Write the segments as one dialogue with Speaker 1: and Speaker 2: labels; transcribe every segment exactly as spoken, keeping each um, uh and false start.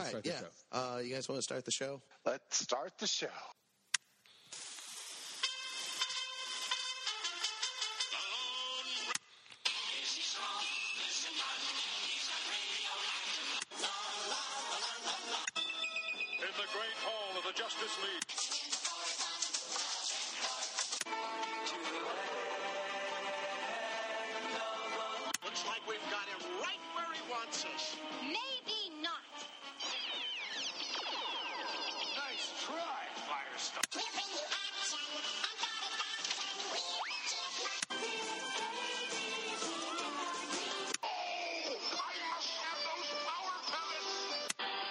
Speaker 1: right,
Speaker 2: start
Speaker 1: yeah.
Speaker 2: the show.
Speaker 1: Uh, you guys want to start the show?
Speaker 3: Let's start the show.
Speaker 4: In the great hall of the Justice League.
Speaker 5: Looks like we've got him right where he wants us.
Speaker 6: Maybe not.
Speaker 5: Nice try, Firestone. I must have those power pellets.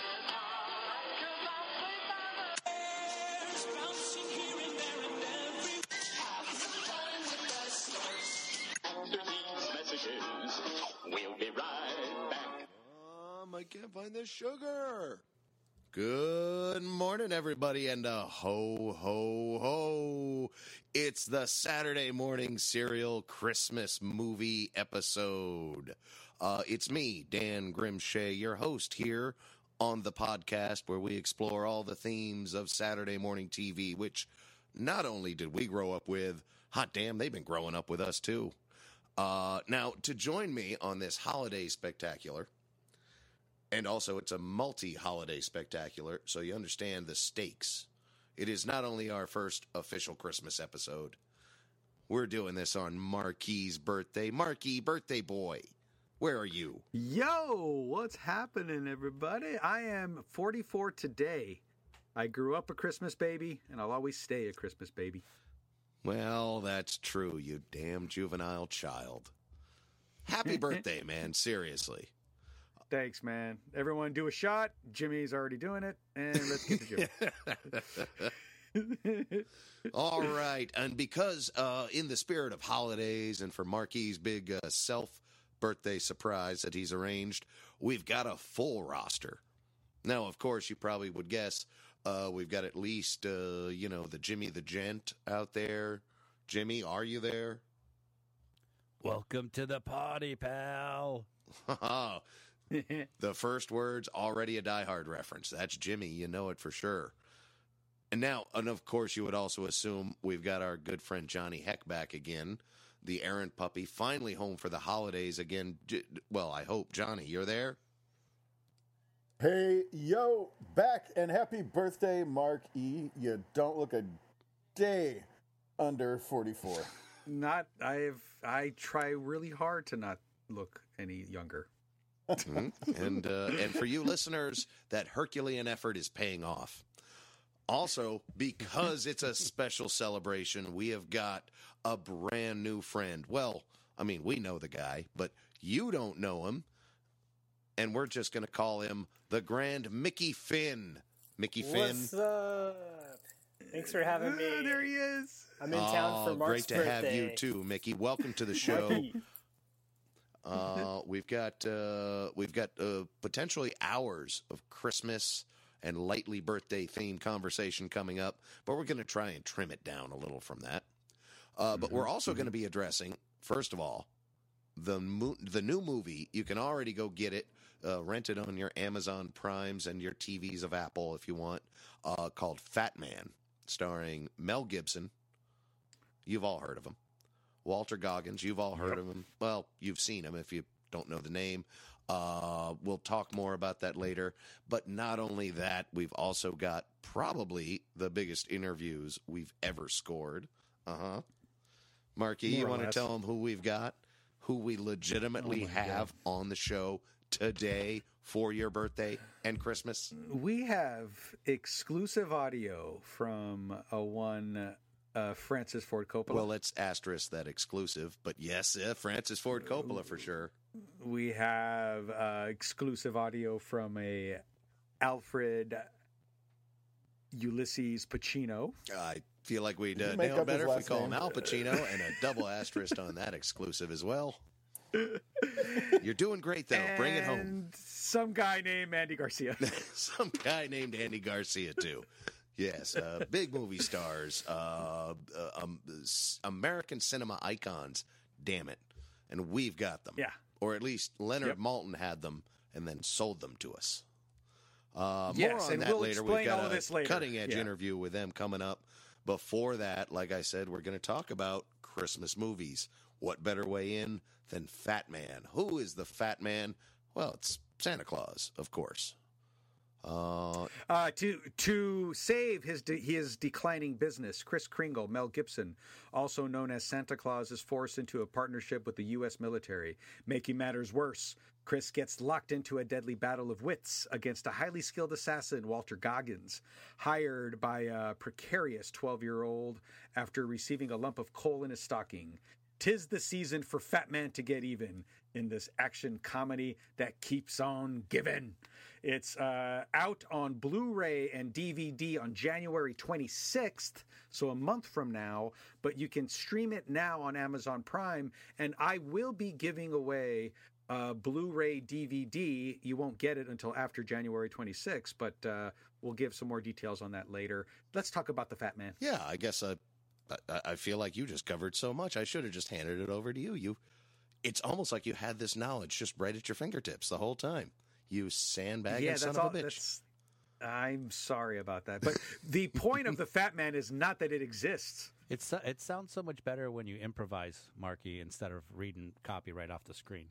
Speaker 4: After these messages, we'll be right back.
Speaker 1: Um, I can't find the sugar. Good morning, everybody, and a ho, ho, ho. It's the Saturday morning serial Christmas movie episode. Uh, it's me, Dan Grimshay, your host here on the podcast where we explore all the themes of Saturday morning T V, which not only did we grow up with, hot damn, they've been growing up with us too. Uh, now, to join me on this holiday spectacular, and also it's a multi-holiday spectacular, so you understand the stakes. It is not only our first official Christmas episode. We're doing this on Marquis' birthday. Marquis, birthday boy, where are you?
Speaker 2: Yo, what's happening, everybody? I am forty-four today. I grew up a Christmas baby, and I'll always stay a Christmas baby.
Speaker 1: Well, that's true, you damn juvenile child. Happy birthday, man, seriously.
Speaker 2: Thanks, man. Everyone do a shot. Jimmy's already doing it, and let's get to Jimmy.
Speaker 1: All right, and because uh, in the spirit of holidays and for Marquis' big uh, self-birthday surprise that he's arranged, we've got a full roster. Now, of course, you probably would guess uh, we've got at least, uh, you know, the Jimmy the Gent out there. Jimmy, are you there?
Speaker 7: Welcome to the party, pal.
Speaker 1: The first word's already a Die Hard reference. That's Jimmy. You know it for sure. And now, and of course, you would also assume we've got our good friend Johnny Heck back again, the errant puppy, finally home for the holidays again. J- well, I hope. Johnny, you're there?
Speaker 8: Hey, yo, back, and happy birthday, Mark E. You don't look a day under forty-four.
Speaker 2: Not, I've, I try really hard to not look any younger.
Speaker 1: Mm-hmm. And uh, and for you listeners, that Herculean effort is paying off. Also, because it's a special celebration, we have got a brand new friend. Well, I mean, we know the guy, but you don't know him. And we're just going to call him the Grand Mickey Finn. Mickey Finn.
Speaker 9: What's up? Thanks for having me.
Speaker 2: Ah, there he is.
Speaker 9: I'm in town
Speaker 1: Oh,
Speaker 9: for Mark's
Speaker 1: great to
Speaker 9: birthday.
Speaker 1: have you too, Mickey. Welcome to the show. Uh, we've got uh, we've got uh, potentially hours of Christmas and lightly birthday themed conversation coming up, but we're going to try and trim it down a little from that. Uh, but we're also going to be addressing, first of all, the mo- the new movie. You can already go get it, uh, rent it on your Amazon Primes and your T Vs of Apple if you want. Uh, called Fat Man, starring Mel Gibson. You've all heard of him. Walter Goggins, you've all heard yep. of him. Well, you've seen him if you don't know the name. Uh, we'll talk more about that later. But not only that, we've also got probably the biggest interviews we've ever scored. Uh-huh. Marquis, more you want to tell them who we've got? Who we legitimately oh have God. on the show today for your birthday and Christmas?
Speaker 2: We have exclusive audio from a one... Uh, Francis Ford Coppola.
Speaker 1: Well, let's asterisk that exclusive, but yes, uh, Francis Ford Coppola for sure.
Speaker 2: We have uh, exclusive audio from a Alfred Ulysses Pacino.
Speaker 1: I feel like we'd uh, nail better if we call name? him Al Pacino, and a double asterisk on that exclusive as well. You're doing great, though.
Speaker 2: And
Speaker 1: bring it home.
Speaker 2: Some guy named Andy Garcia.
Speaker 1: Some guy named Andy Garcia, too. Yes, uh, big movie stars, uh, uh, um, American cinema icons, damn it. And we've got them.
Speaker 2: Yeah.
Speaker 1: Or at least Leonard
Speaker 2: yep.
Speaker 1: Maltin had them and then sold them to us. Uh,
Speaker 2: Yes,
Speaker 1: more on
Speaker 2: and
Speaker 1: that
Speaker 2: we'll
Speaker 1: later. We've
Speaker 2: explain
Speaker 1: got
Speaker 2: all of
Speaker 1: a
Speaker 2: this later.
Speaker 1: cutting edge
Speaker 2: Yeah.
Speaker 1: interview with them coming up. Before that, like I said, we're going to talk about Christmas movies. What better way in than Fat Man? Who is the Fat Man? Well, it's Santa Claus, of course. Uh,
Speaker 2: Uh, to to save his de- his declining business, Kris Kringle, Mel Gibson, also known as Santa Claus, is forced into a partnership with the U S military. Making matters worse, Chris gets locked into a deadly battle of wits against a highly skilled assassin, Walter Goggins, hired by a precarious twelve-year-old after receiving a lump of coal in his stocking. Tis the season for Fat Man to get even in this action comedy that keeps on giving. It's uh, out on Blu-ray and D V D on January twenty-sixth, so a month from now, but you can stream it now on Amazon Prime, and I will be giving away a Blu-ray D V D. You won't get it until after January twenty-sixth, but uh, we'll give some more details on that later. Let's talk about the Fat Man.
Speaker 1: yeah, I guess uh, I, I feel like you just covered so much. I should have just handed it over to you. You, it's almost like you had this knowledge just right at your fingertips the whole time. You sandbagging
Speaker 2: yeah,
Speaker 1: son
Speaker 2: that's
Speaker 1: of
Speaker 2: all.
Speaker 1: a bitch.
Speaker 2: That's, I'm sorry about that, but the point of the Fat Man is not that it exists.
Speaker 7: It's it sounds so much better when you improvise, Marky, instead of reading copy right off the screen.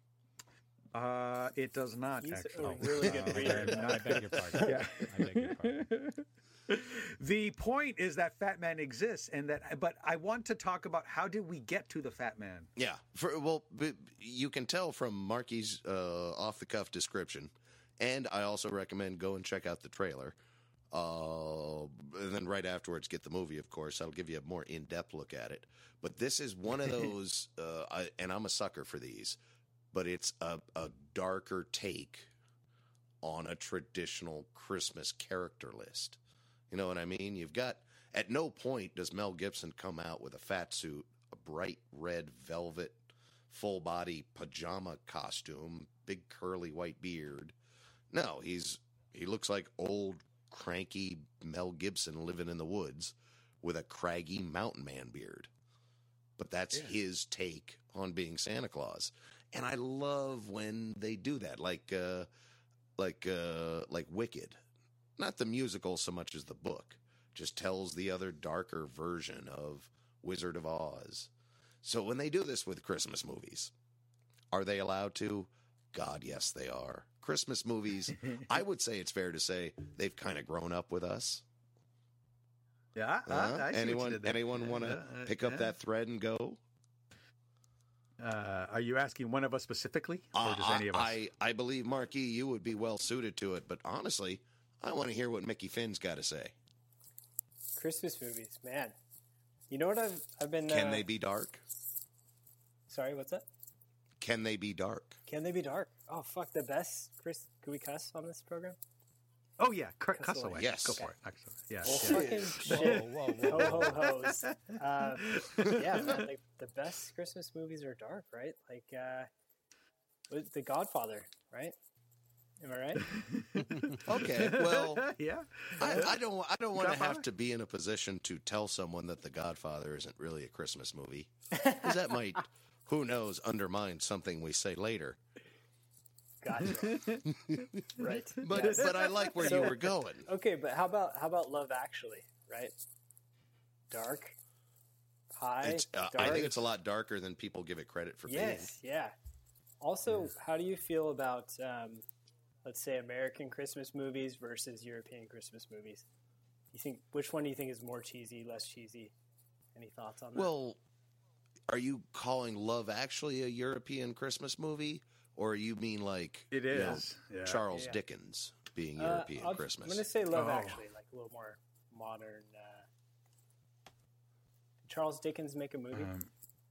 Speaker 2: Uh, it does not
Speaker 9: He's
Speaker 2: actually.
Speaker 9: a really good
Speaker 2: Uh,
Speaker 9: reader.
Speaker 7: I beg your pardon.
Speaker 2: Yeah.
Speaker 7: I beg your pardon.
Speaker 2: The point is that Fat Man exists, and that. But I want to talk about how did we get to the Fat Man?
Speaker 1: Yeah, for, well, b- you can tell from Marky's uh, off-the-cuff description, and I also recommend go and check out the trailer. Uh, and then right afterwards, get the movie, of course. That'll give you a more in-depth look at it. But this is one of those, uh, I, and I'm a sucker for these, but it's a, a darker take on a traditional Christmas character list. You know what I mean? You've got, at no point does Mel Gibson come out with a fat suit, a bright red velvet, full body pajama costume, big curly white beard. No, he's he looks like old cranky Mel Gibson living in the woods with a craggy mountain man beard. But that's
Speaker 2: Yeah.
Speaker 1: his take on being Santa Claus. And I love when they do that, like uh, like uh, like Wicked. Not the musical so much as the book. Just tells the other darker version of Wizard of Oz. So when they do this with Christmas movies, are they allowed to? God, yes, they are. Christmas movies, I would say it's fair to say they've kind of grown up with us.
Speaker 2: Yeah,
Speaker 1: Uh,
Speaker 2: I, I see what you
Speaker 1: anyone
Speaker 2: did there.
Speaker 1: anyone want to
Speaker 2: Uh, uh,
Speaker 1: pick up
Speaker 2: yeah.
Speaker 1: that thread and go?
Speaker 2: Uh, are you asking one of us specifically, or
Speaker 1: Uh,
Speaker 2: just any of us?
Speaker 1: I, I believe, Marky, you would be well suited to it. But honestly, I want to hear what Mickey Finn's got to say.
Speaker 9: Christmas movies, man. You know what I've I've been.
Speaker 1: Can
Speaker 9: uh,
Speaker 1: they be dark?
Speaker 9: Sorry, what's that?
Speaker 1: Can they be dark?
Speaker 9: Can they be dark? Oh fuck, the best. Chris, can we cuss on this program?
Speaker 2: oh yeah, cu-
Speaker 9: Cuss
Speaker 2: cuss
Speaker 9: away.
Speaker 2: away.
Speaker 1: Yes.
Speaker 2: Go for it. Actually, yeah.
Speaker 9: Well,
Speaker 2: yeah.
Speaker 9: fucking shit.
Speaker 7: Whoa, whoa, whoa.
Speaker 9: Ho ho hos. Uh, yeah, man, like the best Christmas movies are dark, right? Like uh, with The Godfather, right? Am I right?
Speaker 1: Okay, well,
Speaker 2: yeah.
Speaker 1: I, I don't. I don't want to
Speaker 2: Godfather?
Speaker 1: have to be in a position to tell someone that The Godfather isn't really a Christmas movie, because that might, who knows, undermine something we say later.
Speaker 9: Gotcha. Right.
Speaker 1: But
Speaker 9: Yes.
Speaker 1: but I like where you
Speaker 9: So-
Speaker 1: were going.
Speaker 9: Okay, but how about how about Love Actually, right? Dark, high.
Speaker 1: It's, uh,
Speaker 9: dark.
Speaker 1: I think it's a lot darker than people give it credit for
Speaker 9: Yes, yeah. Also, how do you feel about, um, let's say, American Christmas movies versus European Christmas movies? You think which one do you think is more cheesy, less cheesy? Any thoughts on that?
Speaker 1: being. Well, are you calling Love Actually a European Christmas movie, or you mean like
Speaker 2: It
Speaker 1: you know,
Speaker 2: is. Yeah.
Speaker 1: Charles
Speaker 9: Yeah.
Speaker 1: Dickens being
Speaker 9: Uh,
Speaker 1: European
Speaker 9: I'll-
Speaker 1: Christmas?
Speaker 9: I'm going to say Love
Speaker 2: Oh.
Speaker 9: Actually, like a little more modern. Uh... Did Charles Dickens make a movie?
Speaker 2: Um,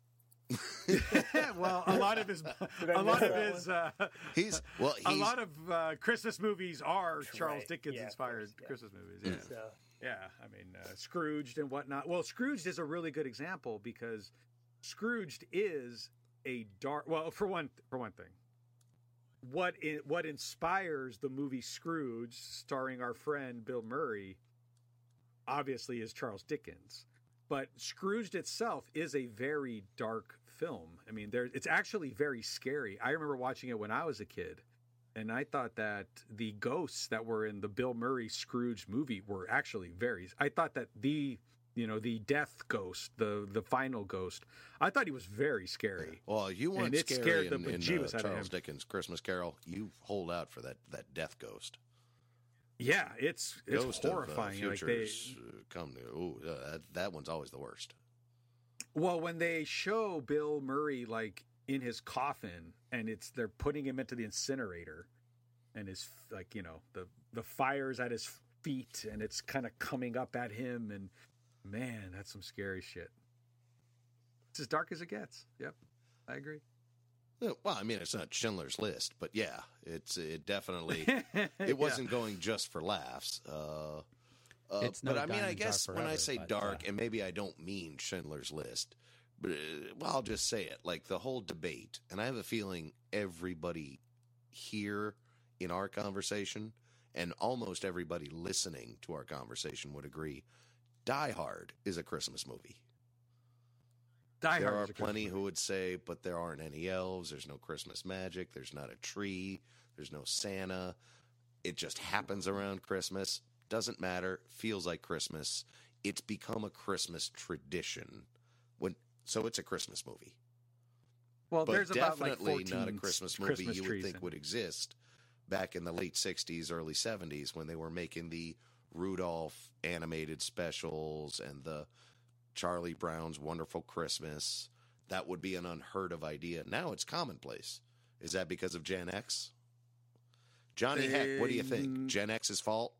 Speaker 2: well, a lot of his,
Speaker 9: I
Speaker 2: a lot
Speaker 9: miss
Speaker 2: of
Speaker 9: that
Speaker 2: his, uh,
Speaker 1: He's well.
Speaker 2: a
Speaker 1: He's
Speaker 2: lot of uh, Christmas movies are Charles
Speaker 9: Right.
Speaker 2: Dickens
Speaker 9: Yeah, of
Speaker 2: inspired
Speaker 9: course, yeah.
Speaker 2: Christmas movies. Yeah.
Speaker 9: So,
Speaker 2: Yeah, I mean, uh, Scrooged and whatnot. Well, Scrooged is a really good example because Scrooged is a dark. Well, for one, for one thing, what in, what inspires the movie Scrooge, starring our friend Bill Murray, obviously is Charles Dickens. But Scrooged itself is a very dark film. I mean, there it's actually very scary. I remember watching it when I was a kid, and I thought that the ghosts that were in the Bill Murray Scrooge movie were actually very. I thought that the you know the death ghost, the the final ghost, I thought he was very scary.
Speaker 1: Well, you weren't
Speaker 2: And it
Speaker 1: scary
Speaker 2: scared the
Speaker 1: in, in
Speaker 2: bejeebus
Speaker 1: uh,
Speaker 2: out of
Speaker 1: Charles
Speaker 2: him.
Speaker 1: Dickens' Christmas Carol. You hold out for that that death ghost.
Speaker 2: Yeah, it's it's
Speaker 1: Ghost
Speaker 2: horrifying.
Speaker 1: Of, uh,
Speaker 2: Like they,
Speaker 1: futures uh, come to. Ooh, uh, that, that one's always the worst.
Speaker 2: well, when they show Bill Murray like in his coffin, and it's they're putting him into the incinerator, and his like you know the the fire's at his feet, and it's kind of coming up at him, and man, that's some scary shit. It's as dark as it gets. Yep, I agree.
Speaker 1: Yeah, well, I mean, it's not Schindler's List, but yeah, it's it definitely it wasn't going just for laughs. Uh, uh,
Speaker 7: It's no
Speaker 1: but I mean, I
Speaker 7: Diamonds Are
Speaker 1: guess when I
Speaker 7: Forever,
Speaker 1: say
Speaker 7: but,
Speaker 1: dark,
Speaker 7: uh,
Speaker 1: and maybe I don't mean Schindler's List, but uh, well, I'll just say it. Like the whole debate, and I have a feeling everybody here in our conversation, and almost everybody listening to our conversation would agree, Die Hard is a Christmas movie.
Speaker 2: Die
Speaker 1: There
Speaker 2: Hard
Speaker 1: are
Speaker 2: is a
Speaker 1: plenty
Speaker 2: Christmas
Speaker 1: who would say, but there aren't any elves. There's no Christmas magic. There's not a tree. There's no Santa. It just happens around Christmas. Doesn't matter. Feels like Christmas. It's become a Christmas tradition. When so, it's a Christmas movie.
Speaker 2: Well,
Speaker 1: But
Speaker 2: there's about like
Speaker 1: definitely
Speaker 2: fourteen
Speaker 1: not a Christmas movie
Speaker 2: Christmas
Speaker 1: you would
Speaker 2: trees
Speaker 1: think
Speaker 2: in-
Speaker 1: would exist back in the late sixties, early seventies when they were making the Rudolph animated specials and the Charlie Brown's Wonderful Christmas. That would be an unheard of idea. Now it's commonplace. Is that because of Gen X? Johnny Heck, what do you think?
Speaker 2: Um,
Speaker 1: Gen X's fault?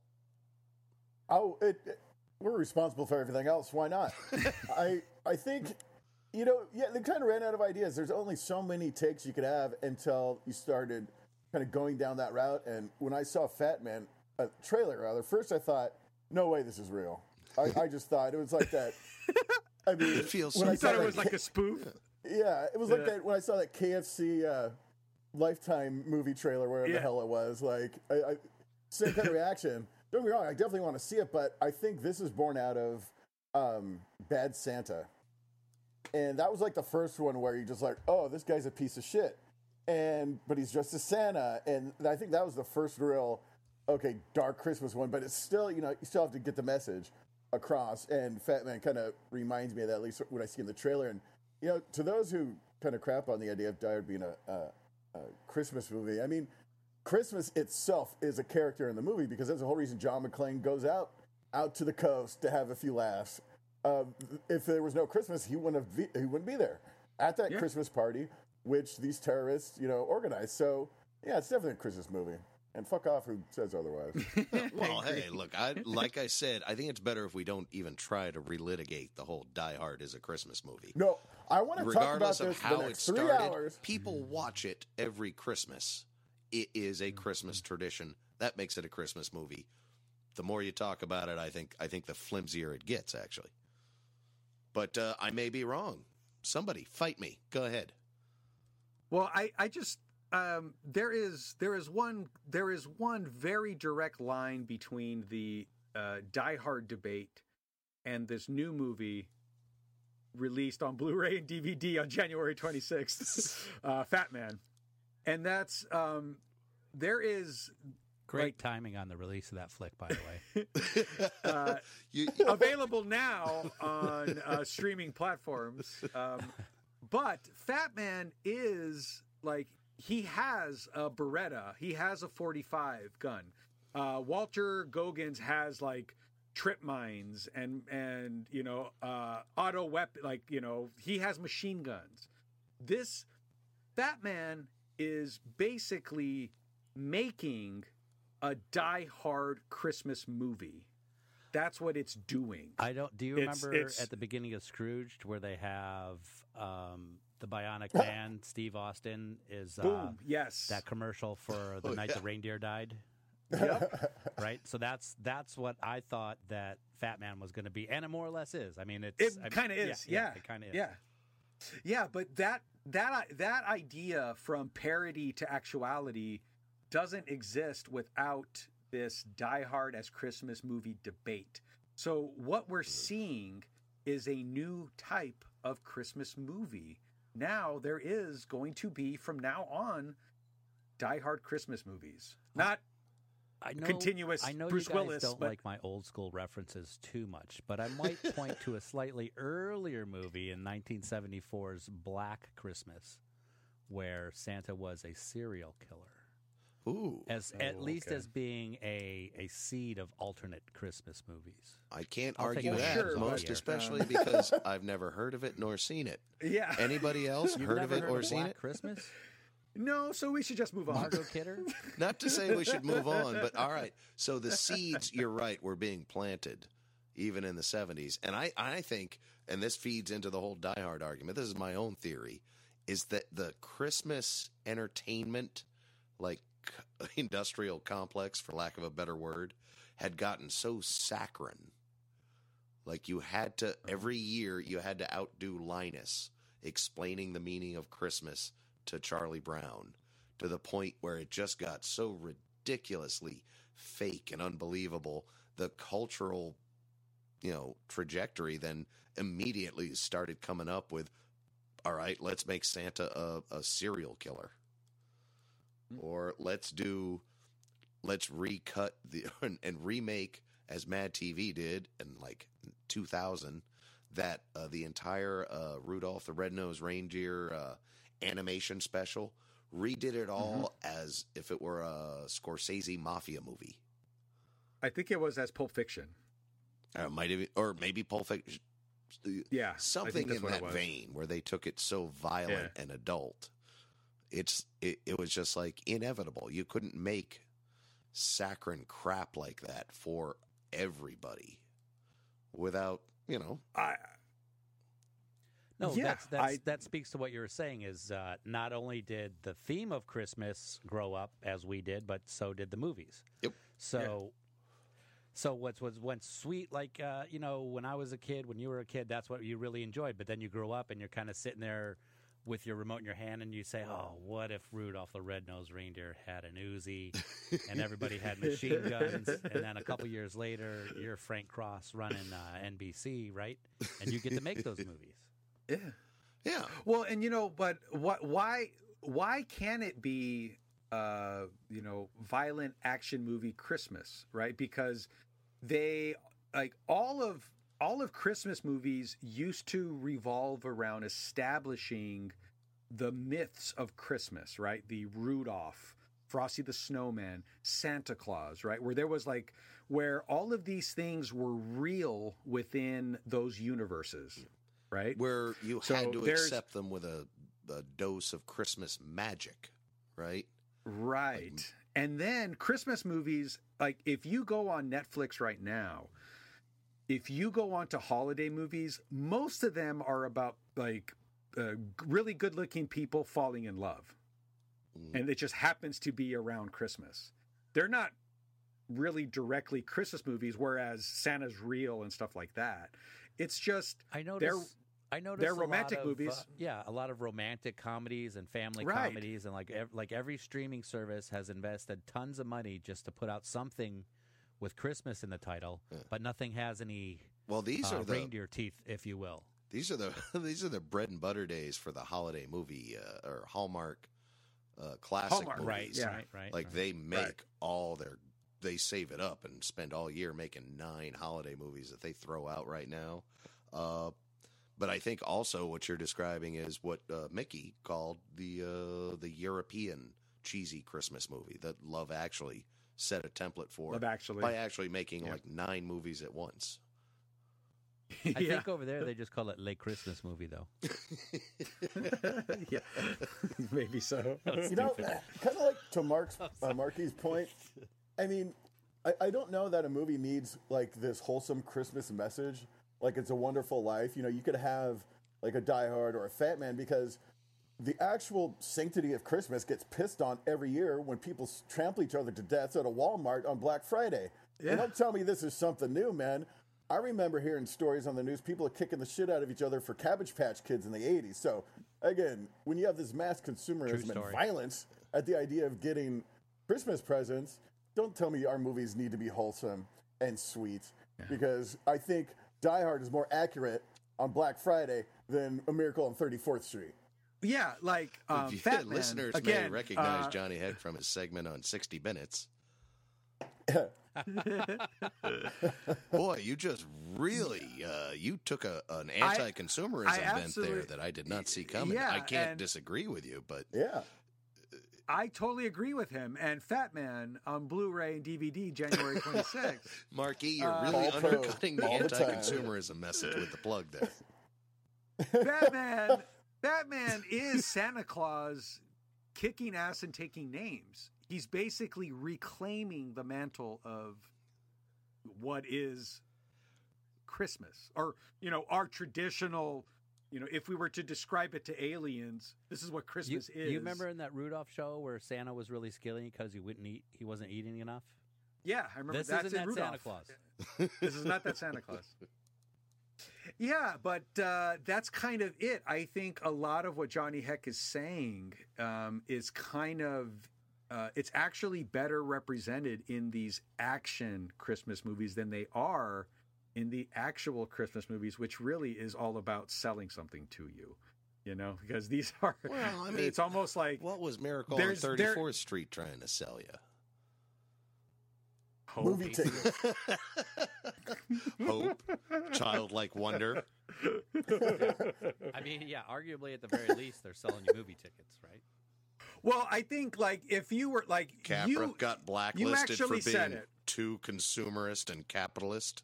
Speaker 8: Oh, it, it- we're responsible for everything else. Why not? I I think, you know, yeah, they kind of ran out of ideas. There's only so many takes you could have until you started kind of going down that route. And when I saw Fat Man, a trailer rather, first I thought, no way this is real. I, I just thought it was like that. I mean,
Speaker 1: It feels
Speaker 8: when
Speaker 1: so
Speaker 8: I
Speaker 2: You
Speaker 8: saw
Speaker 2: thought it
Speaker 8: that
Speaker 2: was like
Speaker 8: K-
Speaker 2: a spoof?
Speaker 8: yeah, it was like
Speaker 2: Yeah.
Speaker 8: that when I saw that K F C uh, Lifetime movie trailer, wherever
Speaker 2: Yeah.
Speaker 8: the hell it was. Like, I, I, same kind of reaction. Don't get me wrong, I definitely want to see it, but I think this is born out of um, Bad Santa. And that was like the first one where you're just like, oh, this guy's a piece of shit. And but he's dressed as Santa. And I think that was the first real, okay, dark Christmas one. But it's still, you know, you still have to get the message across. And Fat Man kind of reminds me of that, at least when I see in the trailer. And, you know, to those who kind of crap on the idea of Die Hard being a, a, a Christmas movie, I mean, Christmas itself is a character in the movie because that's the whole reason John McClane goes out out to the coast to have a few laughs. Uh, if there was no Christmas, he wouldn't have be, he wouldn't be there at that
Speaker 2: Yeah.
Speaker 8: Christmas party, which these terrorists, you know, organized. So yeah, it's definitely a Christmas movie. And fuck off who says otherwise.
Speaker 1: Well, hey, look, I like I said, I think it's better if we don't even try to relitigate the whole Die Hard is a Christmas movie.
Speaker 8: No, I want to talk about
Speaker 1: Regardless
Speaker 8: this
Speaker 1: of
Speaker 8: for
Speaker 1: how
Speaker 8: the
Speaker 1: it
Speaker 8: next three
Speaker 1: started,
Speaker 8: hours.
Speaker 1: people watch it every Christmas. It is a Christmas tradition. That makes it a Christmas movie. The more you talk about it, I think I think the flimsier it gets, actually. But uh, I may be wrong. Somebody fight me. Go ahead.
Speaker 2: Well, I, I just um, there is there is one there is one very direct line between the uh, Die Hard debate and this new movie released on Blu-ray and D V D on January twenty-sixth, uh, Fat Man, and that's um, there is
Speaker 7: Great
Speaker 2: like-
Speaker 7: timing on the release of that flick, by the way.
Speaker 2: uh,
Speaker 1: You,
Speaker 2: available now on uh, streaming platforms. Um, but Fat Man is like he has a Beretta, he has a forty-five gun. Uh, Walter Goggins has like trip mines and and you know uh, auto weapon, like you know he has machine guns. This Fat Man is basically making a Die Hard Christmas movie. That's what it's doing.
Speaker 7: I don't. Do you
Speaker 2: It's-
Speaker 7: remember
Speaker 2: it's-
Speaker 7: at the beginning of Scrooged where they have um, the Bionic Man, Steve Austin, is uh,
Speaker 2: Boom. Yes.
Speaker 7: that commercial for the
Speaker 1: Oh,
Speaker 7: night
Speaker 1: yeah.
Speaker 7: the reindeer died,
Speaker 2: Yep.
Speaker 7: right? So that's that's what I thought that Fat Man was going to be, and it more or less is. I mean, it's
Speaker 2: It
Speaker 7: I mean,
Speaker 2: kind of is. Yeah.
Speaker 7: it kind of is.
Speaker 2: Yeah. Yeah, but that that that idea from parody to actuality doesn't exist without this Die Hard as Christmas movie debate. So what we're seeing is a new type of Christmas movie. Now there is going to be from now on Die-Hard Christmas movies. Not
Speaker 7: I know,
Speaker 2: continuous
Speaker 7: I know
Speaker 2: Bruce
Speaker 7: you guys
Speaker 2: Willis,
Speaker 7: don't
Speaker 2: but-
Speaker 7: like my old school references too much, but I might point to a slightly earlier movie in nineteen seventy-four's Black Christmas, where Santa was a serial killer.
Speaker 1: Ooh,
Speaker 7: As
Speaker 2: Oh,
Speaker 7: at least
Speaker 2: okay.
Speaker 7: as being a, a seed of alternate Christmas movies.
Speaker 1: I can't
Speaker 7: I'll
Speaker 1: argue
Speaker 7: take
Speaker 2: it.
Speaker 1: that,
Speaker 2: Sure,
Speaker 1: most
Speaker 2: but,
Speaker 1: especially
Speaker 2: um,
Speaker 1: because I've never heard of it nor seen it.
Speaker 2: Yeah.
Speaker 1: Anybody else
Speaker 7: You've
Speaker 1: heard
Speaker 7: never
Speaker 1: of it
Speaker 7: heard
Speaker 1: or
Speaker 7: of
Speaker 1: seen
Speaker 7: Black
Speaker 1: it?
Speaker 7: Christmas?
Speaker 2: No, so we should just move on.
Speaker 7: Margot Kidder?
Speaker 1: Not to say we should move on, but all right. So the seeds, you're right, were being planted even in the seventies. And I, I think, and this feeds into the whole Die Hard argument, this is my own theory, is that the Christmas entertainment, like industrial complex, for lack of a better word, had gotten so saccharine. Like you had to, every year, you had to outdo Linus explaining the meaning of Christmas to Charlie Brown, to the point where it just got so ridiculously fake and unbelievable. The cultural, you know, trajectory then immediately started coming up with, all right, let's make Santa a, a serial killer. Or let's do, let's recut the and, and remake, as Mad T V did in like two thousand, that uh, the entire uh, Rudolph the Red-Nosed Reindeer uh, animation special, redid it all as if it were a Scorsese mafia movie.
Speaker 2: I think it was as Pulp Fiction.
Speaker 1: Uh, might have, or maybe Pulp Fiction.
Speaker 2: Yeah, I think
Speaker 1: Something
Speaker 2: that's
Speaker 1: in
Speaker 2: what it
Speaker 1: that
Speaker 2: was.
Speaker 1: vein where they took it so violent and adult. It's it, it was just like inevitable. You couldn't make saccharine crap like that for everybody without, you know.
Speaker 2: I,
Speaker 7: No,
Speaker 2: Yeah,
Speaker 7: that's, that's,
Speaker 2: I-
Speaker 7: that speaks to what you were saying is uh, not only did the theme of Christmas grow up as we did, but so did the movies.
Speaker 1: Yep.
Speaker 7: So, so what's was went sweet, like, uh, you know, when I was a kid, when you were a kid, that's what you really enjoyed. But then you grow up and you're kind of sitting there with your remote in your hand and you say, oh, what if Rudolph the Red-Nosed Reindeer had an Uzi and everybody had machine guns? And then a couple years later, you're Frank Cross running uh, N B C, right? And you get to make those movies.
Speaker 2: yeah.
Speaker 1: Yeah.
Speaker 2: Well, and you know, but what? Why? Why can it be, uh, you know, violent action movie Christmas, right? Because they like all of all of Christmas movies used to revolve around establishing the myths of Christmas, right? The Rudolph, Frosty the Snowman, Santa Claus, right? Where there was like where all of these things were real within those universes, right?
Speaker 1: Where you
Speaker 2: So
Speaker 1: had to
Speaker 2: there's-
Speaker 1: accept them with a, a dose of Christmas magic, right?
Speaker 2: Right. And then Christmas movies, like if you go on Netflix right now, if you go on to holiday movies, most of them are about like uh, really good looking people falling in love. And it just happens to be around Christmas. They're not really directly Christmas movies, whereas Santa's real and stuff like that. It's just
Speaker 7: I noticed.
Speaker 2: they're
Speaker 7: I noticed
Speaker 2: they're
Speaker 7: a lot
Speaker 2: romantic
Speaker 7: of,
Speaker 2: movies.
Speaker 7: uh, yeah, a lot of romantic comedies and family
Speaker 2: Right.
Speaker 7: comedies, and like ev- like every streaming service has invested tons of money just to put out something with Christmas in the title, but nothing has any
Speaker 1: Well, these
Speaker 7: uh,
Speaker 1: are the
Speaker 7: reindeer teeth, if you will.
Speaker 1: these are the these are the bread and butter days for the holiday movie uh, or Hallmark uh, classic
Speaker 2: Hallmark,
Speaker 1: movies.
Speaker 7: Right,
Speaker 2: Yeah.
Speaker 7: right, right.
Speaker 1: Like
Speaker 7: right.
Speaker 1: they make
Speaker 2: Right.
Speaker 1: all their they save it up and spend all year making nine holiday movies that they throw out right now. Uh, but I think also what you're describing is what uh, Mickey called the uh, the European cheesy Christmas movie that Love Actually set a template for.
Speaker 2: Love Actually.
Speaker 1: by actually making
Speaker 2: Yeah.
Speaker 1: like nine movies at once.
Speaker 7: I
Speaker 2: yeah.
Speaker 7: think over there they just call it Late Christmas movie, though.
Speaker 2: yeah. Maybe so.
Speaker 8: You know, kind of like to Mark's uh, Marky's point. I mean, I, I don't know that a movie needs like this wholesome Christmas message. Like It's a Wonderful Life. You know, you could have like a Die Hard or a Fat Man because the actual sanctity of Christmas gets pissed on every year when people s- trample each other to death at a Walmart on Black Friday.
Speaker 2: Yeah.
Speaker 8: And don't tell me this is something new, man. I remember hearing stories on the news. People are kicking the shit out of each other for Cabbage Patch Kids in the eighties. So, again, when you have this mass consumerism and
Speaker 7: story.
Speaker 8: violence at the idea of getting Christmas presents, don't tell me our movies need to be wholesome and sweet. Because I think Die Hard is more accurate on Black Friday than A Miracle on thirty-fourth Street.
Speaker 2: Yeah, like um,
Speaker 1: If you-
Speaker 2: Fat Man,
Speaker 1: listeners
Speaker 2: again,
Speaker 1: may recognize
Speaker 2: uh,
Speaker 1: Johnny Heck from his segment on sixty minutes. Boy, you just really uh, you took a an anti-consumerism
Speaker 2: I
Speaker 1: bent there
Speaker 2: absolutely-
Speaker 1: that I did not see coming.
Speaker 2: Yeah,
Speaker 1: I can't
Speaker 2: and-
Speaker 1: disagree with you, but
Speaker 8: Yeah.
Speaker 2: I totally agree with him. And Fat Man on Blu-ray and D V D, January twenty-sixth.
Speaker 1: Marky, you're
Speaker 2: Uh,
Speaker 1: really
Speaker 8: All pro,
Speaker 1: undercutting the
Speaker 8: all the time.
Speaker 1: anti-consumerism message with the plug there.
Speaker 2: Batman, Batman is Santa Claus kicking ass and taking names. He's basically reclaiming the mantle of what is Christmas, or you know, our traditional. You know, if we were to describe it to aliens, this is what
Speaker 7: You,
Speaker 2: Christmas is.
Speaker 7: you remember in that Rudolph show where Santa was really skinny because he wouldn't eat, he wasn't eating enough?
Speaker 2: Yeah, I remember.
Speaker 7: This
Speaker 2: That's
Speaker 7: isn't
Speaker 2: in
Speaker 7: that Santa
Speaker 2: Rudolph.
Speaker 7: Claus.
Speaker 2: This is not that Santa Claus. Yeah, but uh, that's kind of it. I think a lot of what Johnny Heck is saying um, is kind of, uh, it's actually better represented in these action Christmas movies than they are in the actual Christmas movies, which really is all about selling something to you, you know, because these are,
Speaker 1: Well, I mean,
Speaker 2: it's almost like
Speaker 1: What was Miracle on
Speaker 2: There's- there-
Speaker 1: thirty-fourth Street trying to sell you?
Speaker 2: hope.
Speaker 8: Movie tickets.
Speaker 1: Hope, childlike wonder.
Speaker 7: I mean, yeah, arguably at the very least, they're selling you movie tickets, right?
Speaker 2: Well, I think like if you were like,
Speaker 1: Capra
Speaker 2: you,
Speaker 1: got blacklisted for
Speaker 2: actually said
Speaker 1: being
Speaker 2: it.
Speaker 1: too consumerist and capitalist.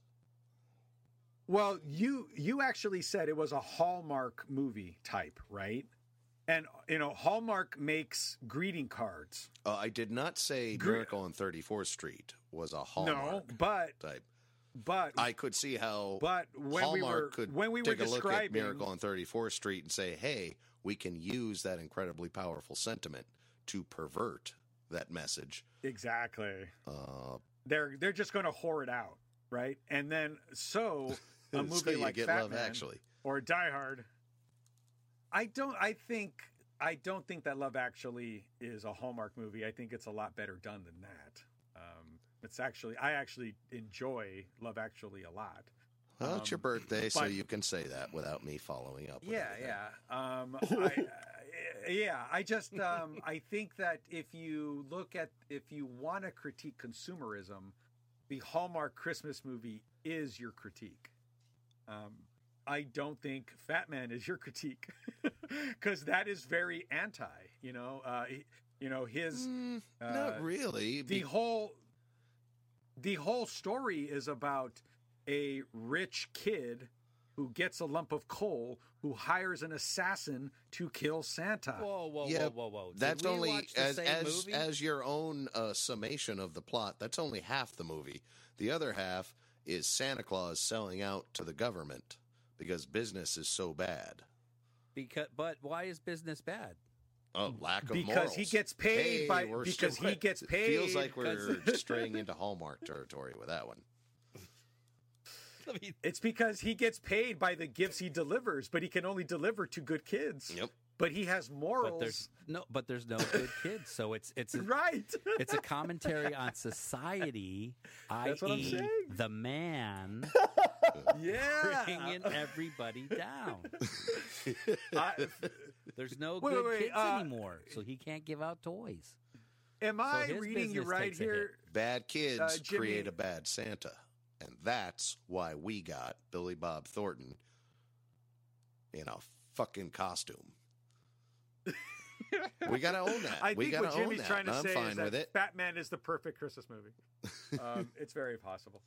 Speaker 2: Well, you you actually said it was a Hallmark movie type, right? And you know, Hallmark makes greeting cards.
Speaker 1: Uh, I did not say
Speaker 2: Gre-
Speaker 1: Miracle on thirty-fourth Street was a Hallmark
Speaker 2: No, but
Speaker 1: type.
Speaker 2: but
Speaker 1: I could see how
Speaker 2: but when
Speaker 1: Hallmark
Speaker 2: we were
Speaker 1: could
Speaker 2: when we were
Speaker 1: take a look at
Speaker 2: describing
Speaker 1: Miracle on thirty-fourth Street and say, hey, we can use that incredibly powerful sentiment to pervert that message.
Speaker 2: exactly,
Speaker 1: Uh,
Speaker 2: they're they're just going to whore it out, right? And then so a movie
Speaker 1: so you
Speaker 2: like
Speaker 1: get
Speaker 2: Fat
Speaker 1: Love
Speaker 2: Man
Speaker 1: Actually.
Speaker 2: or Die Hard. I don't. I think. I don't think that Love Actually is a Hallmark movie. I think it's a lot better done than that. Um, it's actually. I actually enjoy Love Actually a lot.
Speaker 1: Well, it's your
Speaker 2: Um,
Speaker 1: birthday, so
Speaker 2: but-
Speaker 1: you can say that without me following up. With
Speaker 2: Yeah,
Speaker 1: anything.
Speaker 2: yeah. Um, I, I, yeah, I just um, I think that if you look at if you want to critique consumerism, the Hallmark Christmas movie is your critique. Um, I don't think Fat Man is your critique because that is very anti. You know, uh, he- you know his
Speaker 1: Mm,
Speaker 2: uh,
Speaker 1: not really.
Speaker 2: the
Speaker 1: Be-
Speaker 2: whole the whole story is about a rich kid who gets a lump of coal who hires an assassin to kill Santa.
Speaker 7: Whoa, whoa,
Speaker 1: yeah,
Speaker 7: whoa, whoa, whoa! Did
Speaker 1: that's
Speaker 7: we
Speaker 1: only
Speaker 7: watch the
Speaker 1: as
Speaker 7: same
Speaker 1: as
Speaker 7: movie?
Speaker 1: as your own uh, summation of the plot. That's only half the movie. The other half is Santa Claus selling out to the government because business is so bad.
Speaker 7: because, but why is business bad?
Speaker 1: Oh, lack of
Speaker 2: Because
Speaker 1: morals.
Speaker 2: he gets paid
Speaker 1: Hey,
Speaker 2: by-
Speaker 1: we're
Speaker 2: because
Speaker 1: still-
Speaker 2: he gets
Speaker 1: it Feels
Speaker 2: paid
Speaker 1: like we're
Speaker 2: because-
Speaker 1: straying into Hallmark territory with that one.
Speaker 7: I mean,
Speaker 2: It's because he gets paid by the gifts he delivers, but he can only deliver to good kids.
Speaker 1: Yep.
Speaker 2: But he has morals.
Speaker 7: but there's no, but there's no good kids, so it's it's a,
Speaker 2: right.
Speaker 7: it's a commentary on society,
Speaker 2: That's what I'm
Speaker 7: i e,
Speaker 2: saying.
Speaker 7: the man
Speaker 2: yeah.
Speaker 7: bringing everybody down.
Speaker 2: I-
Speaker 7: There's no
Speaker 2: Wait,
Speaker 7: good
Speaker 2: wait, wait,
Speaker 7: kids
Speaker 2: uh,
Speaker 7: anymore, so he can't give out toys.
Speaker 2: am I
Speaker 7: his
Speaker 2: reading you
Speaker 7: business
Speaker 2: right
Speaker 7: takes a hit.
Speaker 2: here?
Speaker 1: Bad kids
Speaker 2: Uh, Jimmy-
Speaker 1: create a bad Santa. And that's why we got Billy Bob Thornton in a fucking costume. We got to own that.
Speaker 2: I
Speaker 1: we
Speaker 2: think
Speaker 1: got
Speaker 2: what
Speaker 1: to own
Speaker 2: Jimmy's
Speaker 1: that.
Speaker 2: trying to
Speaker 1: and I'm
Speaker 2: say
Speaker 1: fine
Speaker 2: is that
Speaker 1: with it.
Speaker 2: Batman is the perfect Christmas movie. Um, it's very possible.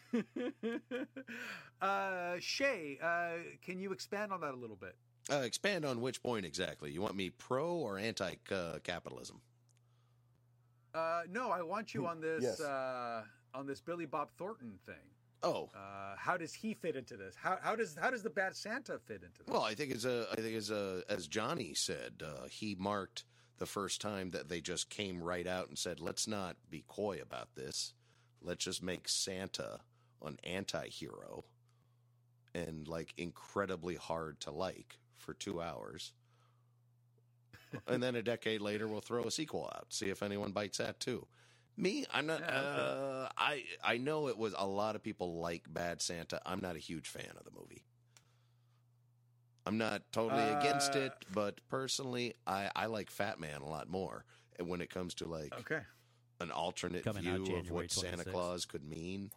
Speaker 2: uh, Shay, uh, can you expand on that a little bit?
Speaker 1: Uh, expand on which point exactly? You want me pro or anti uh, capitalism?
Speaker 2: Uh, no, I want you on this
Speaker 8: Yes.
Speaker 2: uh, on this Billy Bob Thornton thing.
Speaker 1: Oh,
Speaker 2: Uh, how does he fit into this? How, how does how does the bad Santa fit into this?
Speaker 1: well, I think as a, I think as a, as Johnny said, uh, he marked the first time that they just came right out and said, "Let's not be coy about this. Let's just make Santa an anti-hero and like incredibly hard to like for two hours." And then a decade later, we'll throw a sequel out, see if anyone bites that too. Me, I'm not.
Speaker 2: Yeah, okay.
Speaker 1: uh, I I know it was a lot of people like Bad Santa. I'm not a huge fan of the movie. I'm not totally against
Speaker 2: Uh,
Speaker 1: it, but personally, I, I like Fat Man a lot more. And when it comes to like
Speaker 2: Okay.
Speaker 1: an alternate
Speaker 7: Coming out
Speaker 1: view of
Speaker 7: January
Speaker 1: what Santa
Speaker 7: twenty-sixth.
Speaker 1: Claus could mean.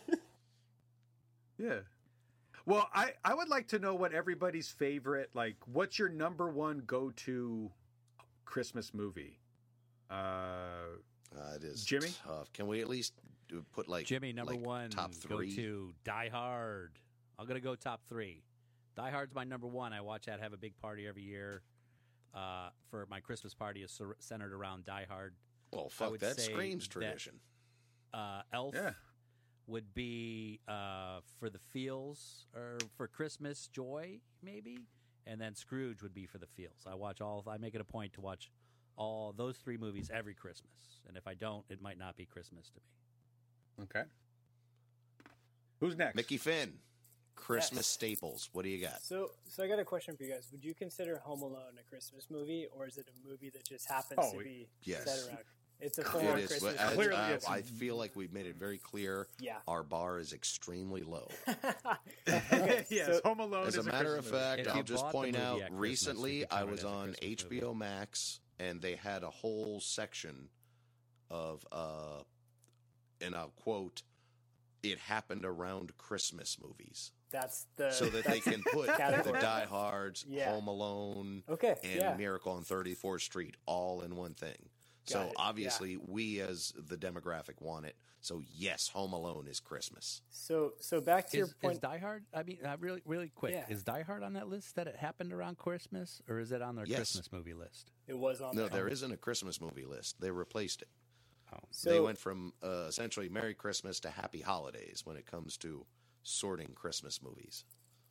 Speaker 2: Yeah. Well, I, I would like to know what everybody's favorite, like, what's your number one go-to Christmas movie? Uh,
Speaker 1: Uh, it is
Speaker 2: Jimmy?
Speaker 1: tough. Can we at least do, put like
Speaker 7: Jimmy, number
Speaker 1: like
Speaker 7: one,
Speaker 1: top three?
Speaker 7: go to Die Hard. I'm gonna go top three. Die Hard's my number one. I watch that. Have a big party every year. Uh, for my Christmas party is sur- centered around Die Hard.
Speaker 1: Well,
Speaker 7: I
Speaker 1: fuck
Speaker 7: would
Speaker 1: that
Speaker 7: say
Speaker 1: screams
Speaker 7: that-
Speaker 1: tradition.
Speaker 7: Uh, Elf
Speaker 2: Yeah.
Speaker 7: would be uh, for the feels or for Christmas joy maybe, and then Scrooge would be for the feels. I watch all. I make it a point to watch all those three movies every Christmas, and if I don't, it might not be Christmas to me.
Speaker 2: Okay. Who's next?
Speaker 1: Mickey Finn, Christmas
Speaker 9: Yes.
Speaker 1: staples. What do you got?
Speaker 9: So, so I got a question for you guys. Would you consider Home Alone a Christmas movie, or is it a movie that just happens
Speaker 2: Oh,
Speaker 9: to be
Speaker 1: yes.
Speaker 9: set around? It's a
Speaker 1: It
Speaker 9: full-on
Speaker 1: is.
Speaker 9: Christmas
Speaker 1: As-
Speaker 2: Clearly,
Speaker 1: uh,
Speaker 2: it's-
Speaker 1: I feel like we've made it very clear.
Speaker 9: Yeah.
Speaker 1: Our bar is extremely low.
Speaker 9: Okay,
Speaker 2: yes,
Speaker 9: so-
Speaker 2: Home Alone
Speaker 1: As
Speaker 2: is
Speaker 1: a matter of
Speaker 2: Christmas movie.
Speaker 1: fact,
Speaker 7: If you
Speaker 1: I'll just
Speaker 7: bought the
Speaker 1: point
Speaker 7: movie
Speaker 1: out
Speaker 7: at Christmas,
Speaker 1: recently
Speaker 7: you could
Speaker 1: I
Speaker 7: count it
Speaker 1: was
Speaker 7: as a
Speaker 1: on
Speaker 7: Christmas
Speaker 1: H B O Max and they had a whole section of, uh, and I'll quote, "It happened around Christmas movies."
Speaker 9: That's the
Speaker 1: So that they
Speaker 9: that's
Speaker 1: can put the
Speaker 9: category.
Speaker 1: Die Hards,
Speaker 9: Yeah.
Speaker 1: Home Alone,
Speaker 9: Okay,
Speaker 1: and
Speaker 9: yeah.
Speaker 1: Miracle on thirty-fourth Street all in one thing.
Speaker 9: Got
Speaker 1: so
Speaker 9: it, yeah.
Speaker 1: obviously we as the demographic want it. So yes, Home Alone is Christmas.
Speaker 9: So, so back to your
Speaker 7: Is,
Speaker 9: point.
Speaker 7: is Die Hard? I mean, uh, really, really quick.
Speaker 9: Yeah.
Speaker 7: Is Die Hard on that list that it happened around Christmas, or is it on their
Speaker 1: Yes.
Speaker 7: Christmas movie list?
Speaker 9: it was on
Speaker 1: No,
Speaker 9: there.
Speaker 1: there isn't a Christmas movie list. They replaced it.
Speaker 9: So,
Speaker 1: they went from uh, essentially Merry Christmas to Happy Holidays when it comes to sorting Christmas movies.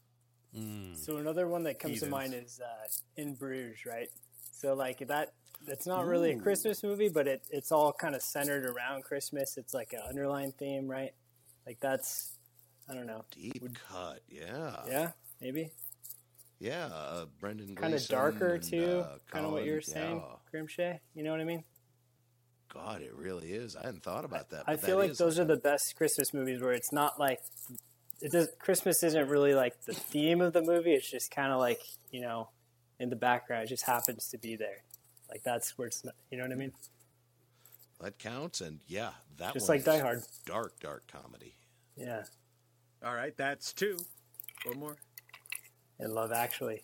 Speaker 9: So another one that comes
Speaker 2: Heathens.
Speaker 9: to mind is uh, In Bruges, right? So like that, that's not really a Christmas movie, but it, it's all kind of centered around Christmas. It's like an underlying theme, right? Like that's, I don't know.
Speaker 1: Deep cut, yeah,
Speaker 9: Yeah, maybe
Speaker 1: yeah. Uh, Brendan
Speaker 9: kind of
Speaker 1: Gleeson
Speaker 9: darker
Speaker 1: and,
Speaker 9: too.
Speaker 1: uh,
Speaker 9: kind of what
Speaker 1: Colin,
Speaker 9: you were saying,
Speaker 1: yeah.
Speaker 9: Grimshay. You know what I mean?
Speaker 1: God, it really is. I hadn't thought about that.
Speaker 9: I
Speaker 1: but
Speaker 9: feel
Speaker 1: that
Speaker 9: like
Speaker 1: is
Speaker 9: those
Speaker 1: like
Speaker 9: are the best Christmas movies where it's not like it does. Christmas isn't really like the theme of the movie. It's just kind of like, you know, in the background. It just happens to be there. Like that's where it's not, you know what I mean?
Speaker 1: that counts, and yeah, that
Speaker 9: Just
Speaker 1: one
Speaker 9: like
Speaker 1: is
Speaker 9: Die Hard.
Speaker 1: dark, dark comedy.
Speaker 9: Yeah,
Speaker 2: All right, that's two. One more.
Speaker 9: and Love Actually.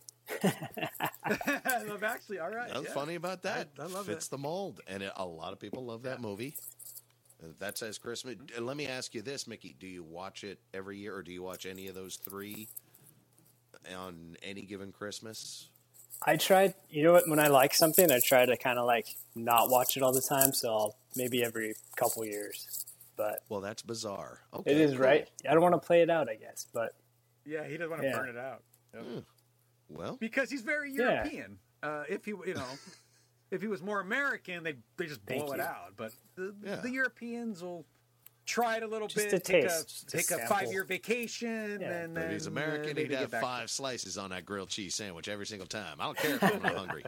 Speaker 2: I love actually. All right.
Speaker 1: That's
Speaker 2: yeah.
Speaker 1: funny about that.
Speaker 2: I- I love
Speaker 1: Fits
Speaker 2: it.
Speaker 1: the mold, and it, a lot of people love that movie. And that says Christmas. And let me ask you this, Mickey: do you watch it every year, or do you watch any of those three on any given Christmas?
Speaker 9: I tried, you know what? When I like something, I try to kind of like not watch it all the time. So I'll maybe every couple years. But
Speaker 1: Well, that's bizarre. Okay,
Speaker 9: it is
Speaker 1: cool.
Speaker 9: right. I don't want to play it out, I guess. But
Speaker 2: Yeah, he doesn't want to
Speaker 9: Yeah.
Speaker 2: burn it out. Yep.
Speaker 1: Well,
Speaker 2: Because he's very
Speaker 9: Yeah.
Speaker 2: European. Uh, if he, you know, if he was more American, they they just blow
Speaker 9: Thank
Speaker 2: it
Speaker 9: you.
Speaker 2: out. But the,
Speaker 1: Yeah.
Speaker 2: the Europeans will try it a little
Speaker 9: Just
Speaker 2: bit,
Speaker 9: a
Speaker 2: take
Speaker 9: taste, just
Speaker 2: a
Speaker 9: a
Speaker 2: take a
Speaker 9: sample.
Speaker 2: five year vacation,
Speaker 9: Yeah.
Speaker 2: and
Speaker 1: if
Speaker 2: then
Speaker 1: he's
Speaker 2: uh,
Speaker 1: American,
Speaker 2: maybe
Speaker 1: he'd
Speaker 2: get
Speaker 1: have
Speaker 2: back-
Speaker 1: five slices on that grilled cheese sandwich every single time. I don't care if I'm not hungry.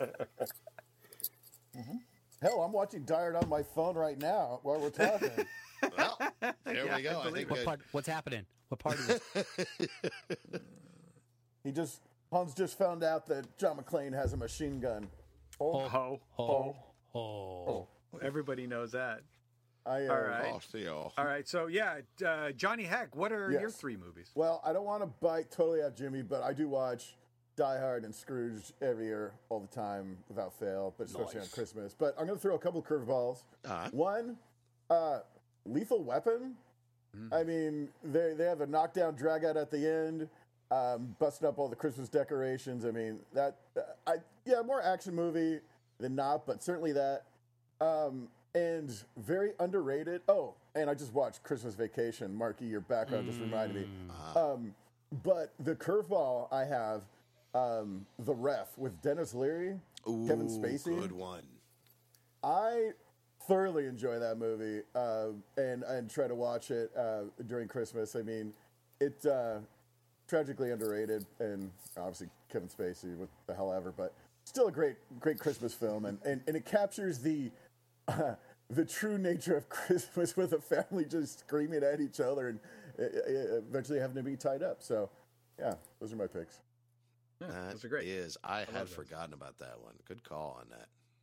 Speaker 8: Hell, I'm watching Die Hard on my phone right now while we're talking.
Speaker 1: Well, there
Speaker 2: Yeah,
Speaker 1: we go.
Speaker 2: I
Speaker 1: I
Speaker 2: believe
Speaker 1: think
Speaker 7: What
Speaker 1: I-
Speaker 7: part? What's happening? What part is it?
Speaker 8: he just Hans just found out that John McClane has a machine gun.
Speaker 2: Ho, ho.
Speaker 7: Oh, oh.
Speaker 2: Everybody knows that.
Speaker 8: I, uh,
Speaker 2: All right.
Speaker 1: Oh, Theo.
Speaker 2: All right. So yeah, uh, Johnny Heck, what are your
Speaker 8: Yes.
Speaker 2: three movies?
Speaker 8: Well, I don't want to bite totally out Jimmy, but I do watch Die Hard and Scrooge every year, all the time, without fail, but especially
Speaker 1: Nice.
Speaker 8: on Christmas. But I'm going to throw a couple curveballs.
Speaker 1: All right.
Speaker 8: One, uh, Lethal Weapon. I mean, they they have a knockdown drag out at the end, um, busting up all the Christmas decorations. I mean, that uh, I yeah, more action movie than not, but certainly that. Um, and very underrated. Oh, and I just watched Christmas Vacation. Marky, your background just reminded me. Um, but the curveball I have, um, The Ref with Dennis Leary, Kevin
Speaker 1: Ooh,
Speaker 8: Spacey.
Speaker 1: Good one.
Speaker 8: I thoroughly enjoy that movie uh, and and try to watch it uh, during Christmas. I mean, it's uh, tragically underrated, and obviously Kevin Spacey, what the hell ever, but still a great great Christmas film, and and, and it captures the uh, the true nature of Christmas with a family just screaming at each other and uh, uh, eventually having to be tied up. So, yeah, those are my picks.
Speaker 2: Yeah,
Speaker 1: That
Speaker 2: those are great.
Speaker 1: is, I, had
Speaker 2: those.
Speaker 1: forgotten about that one. Good call on that.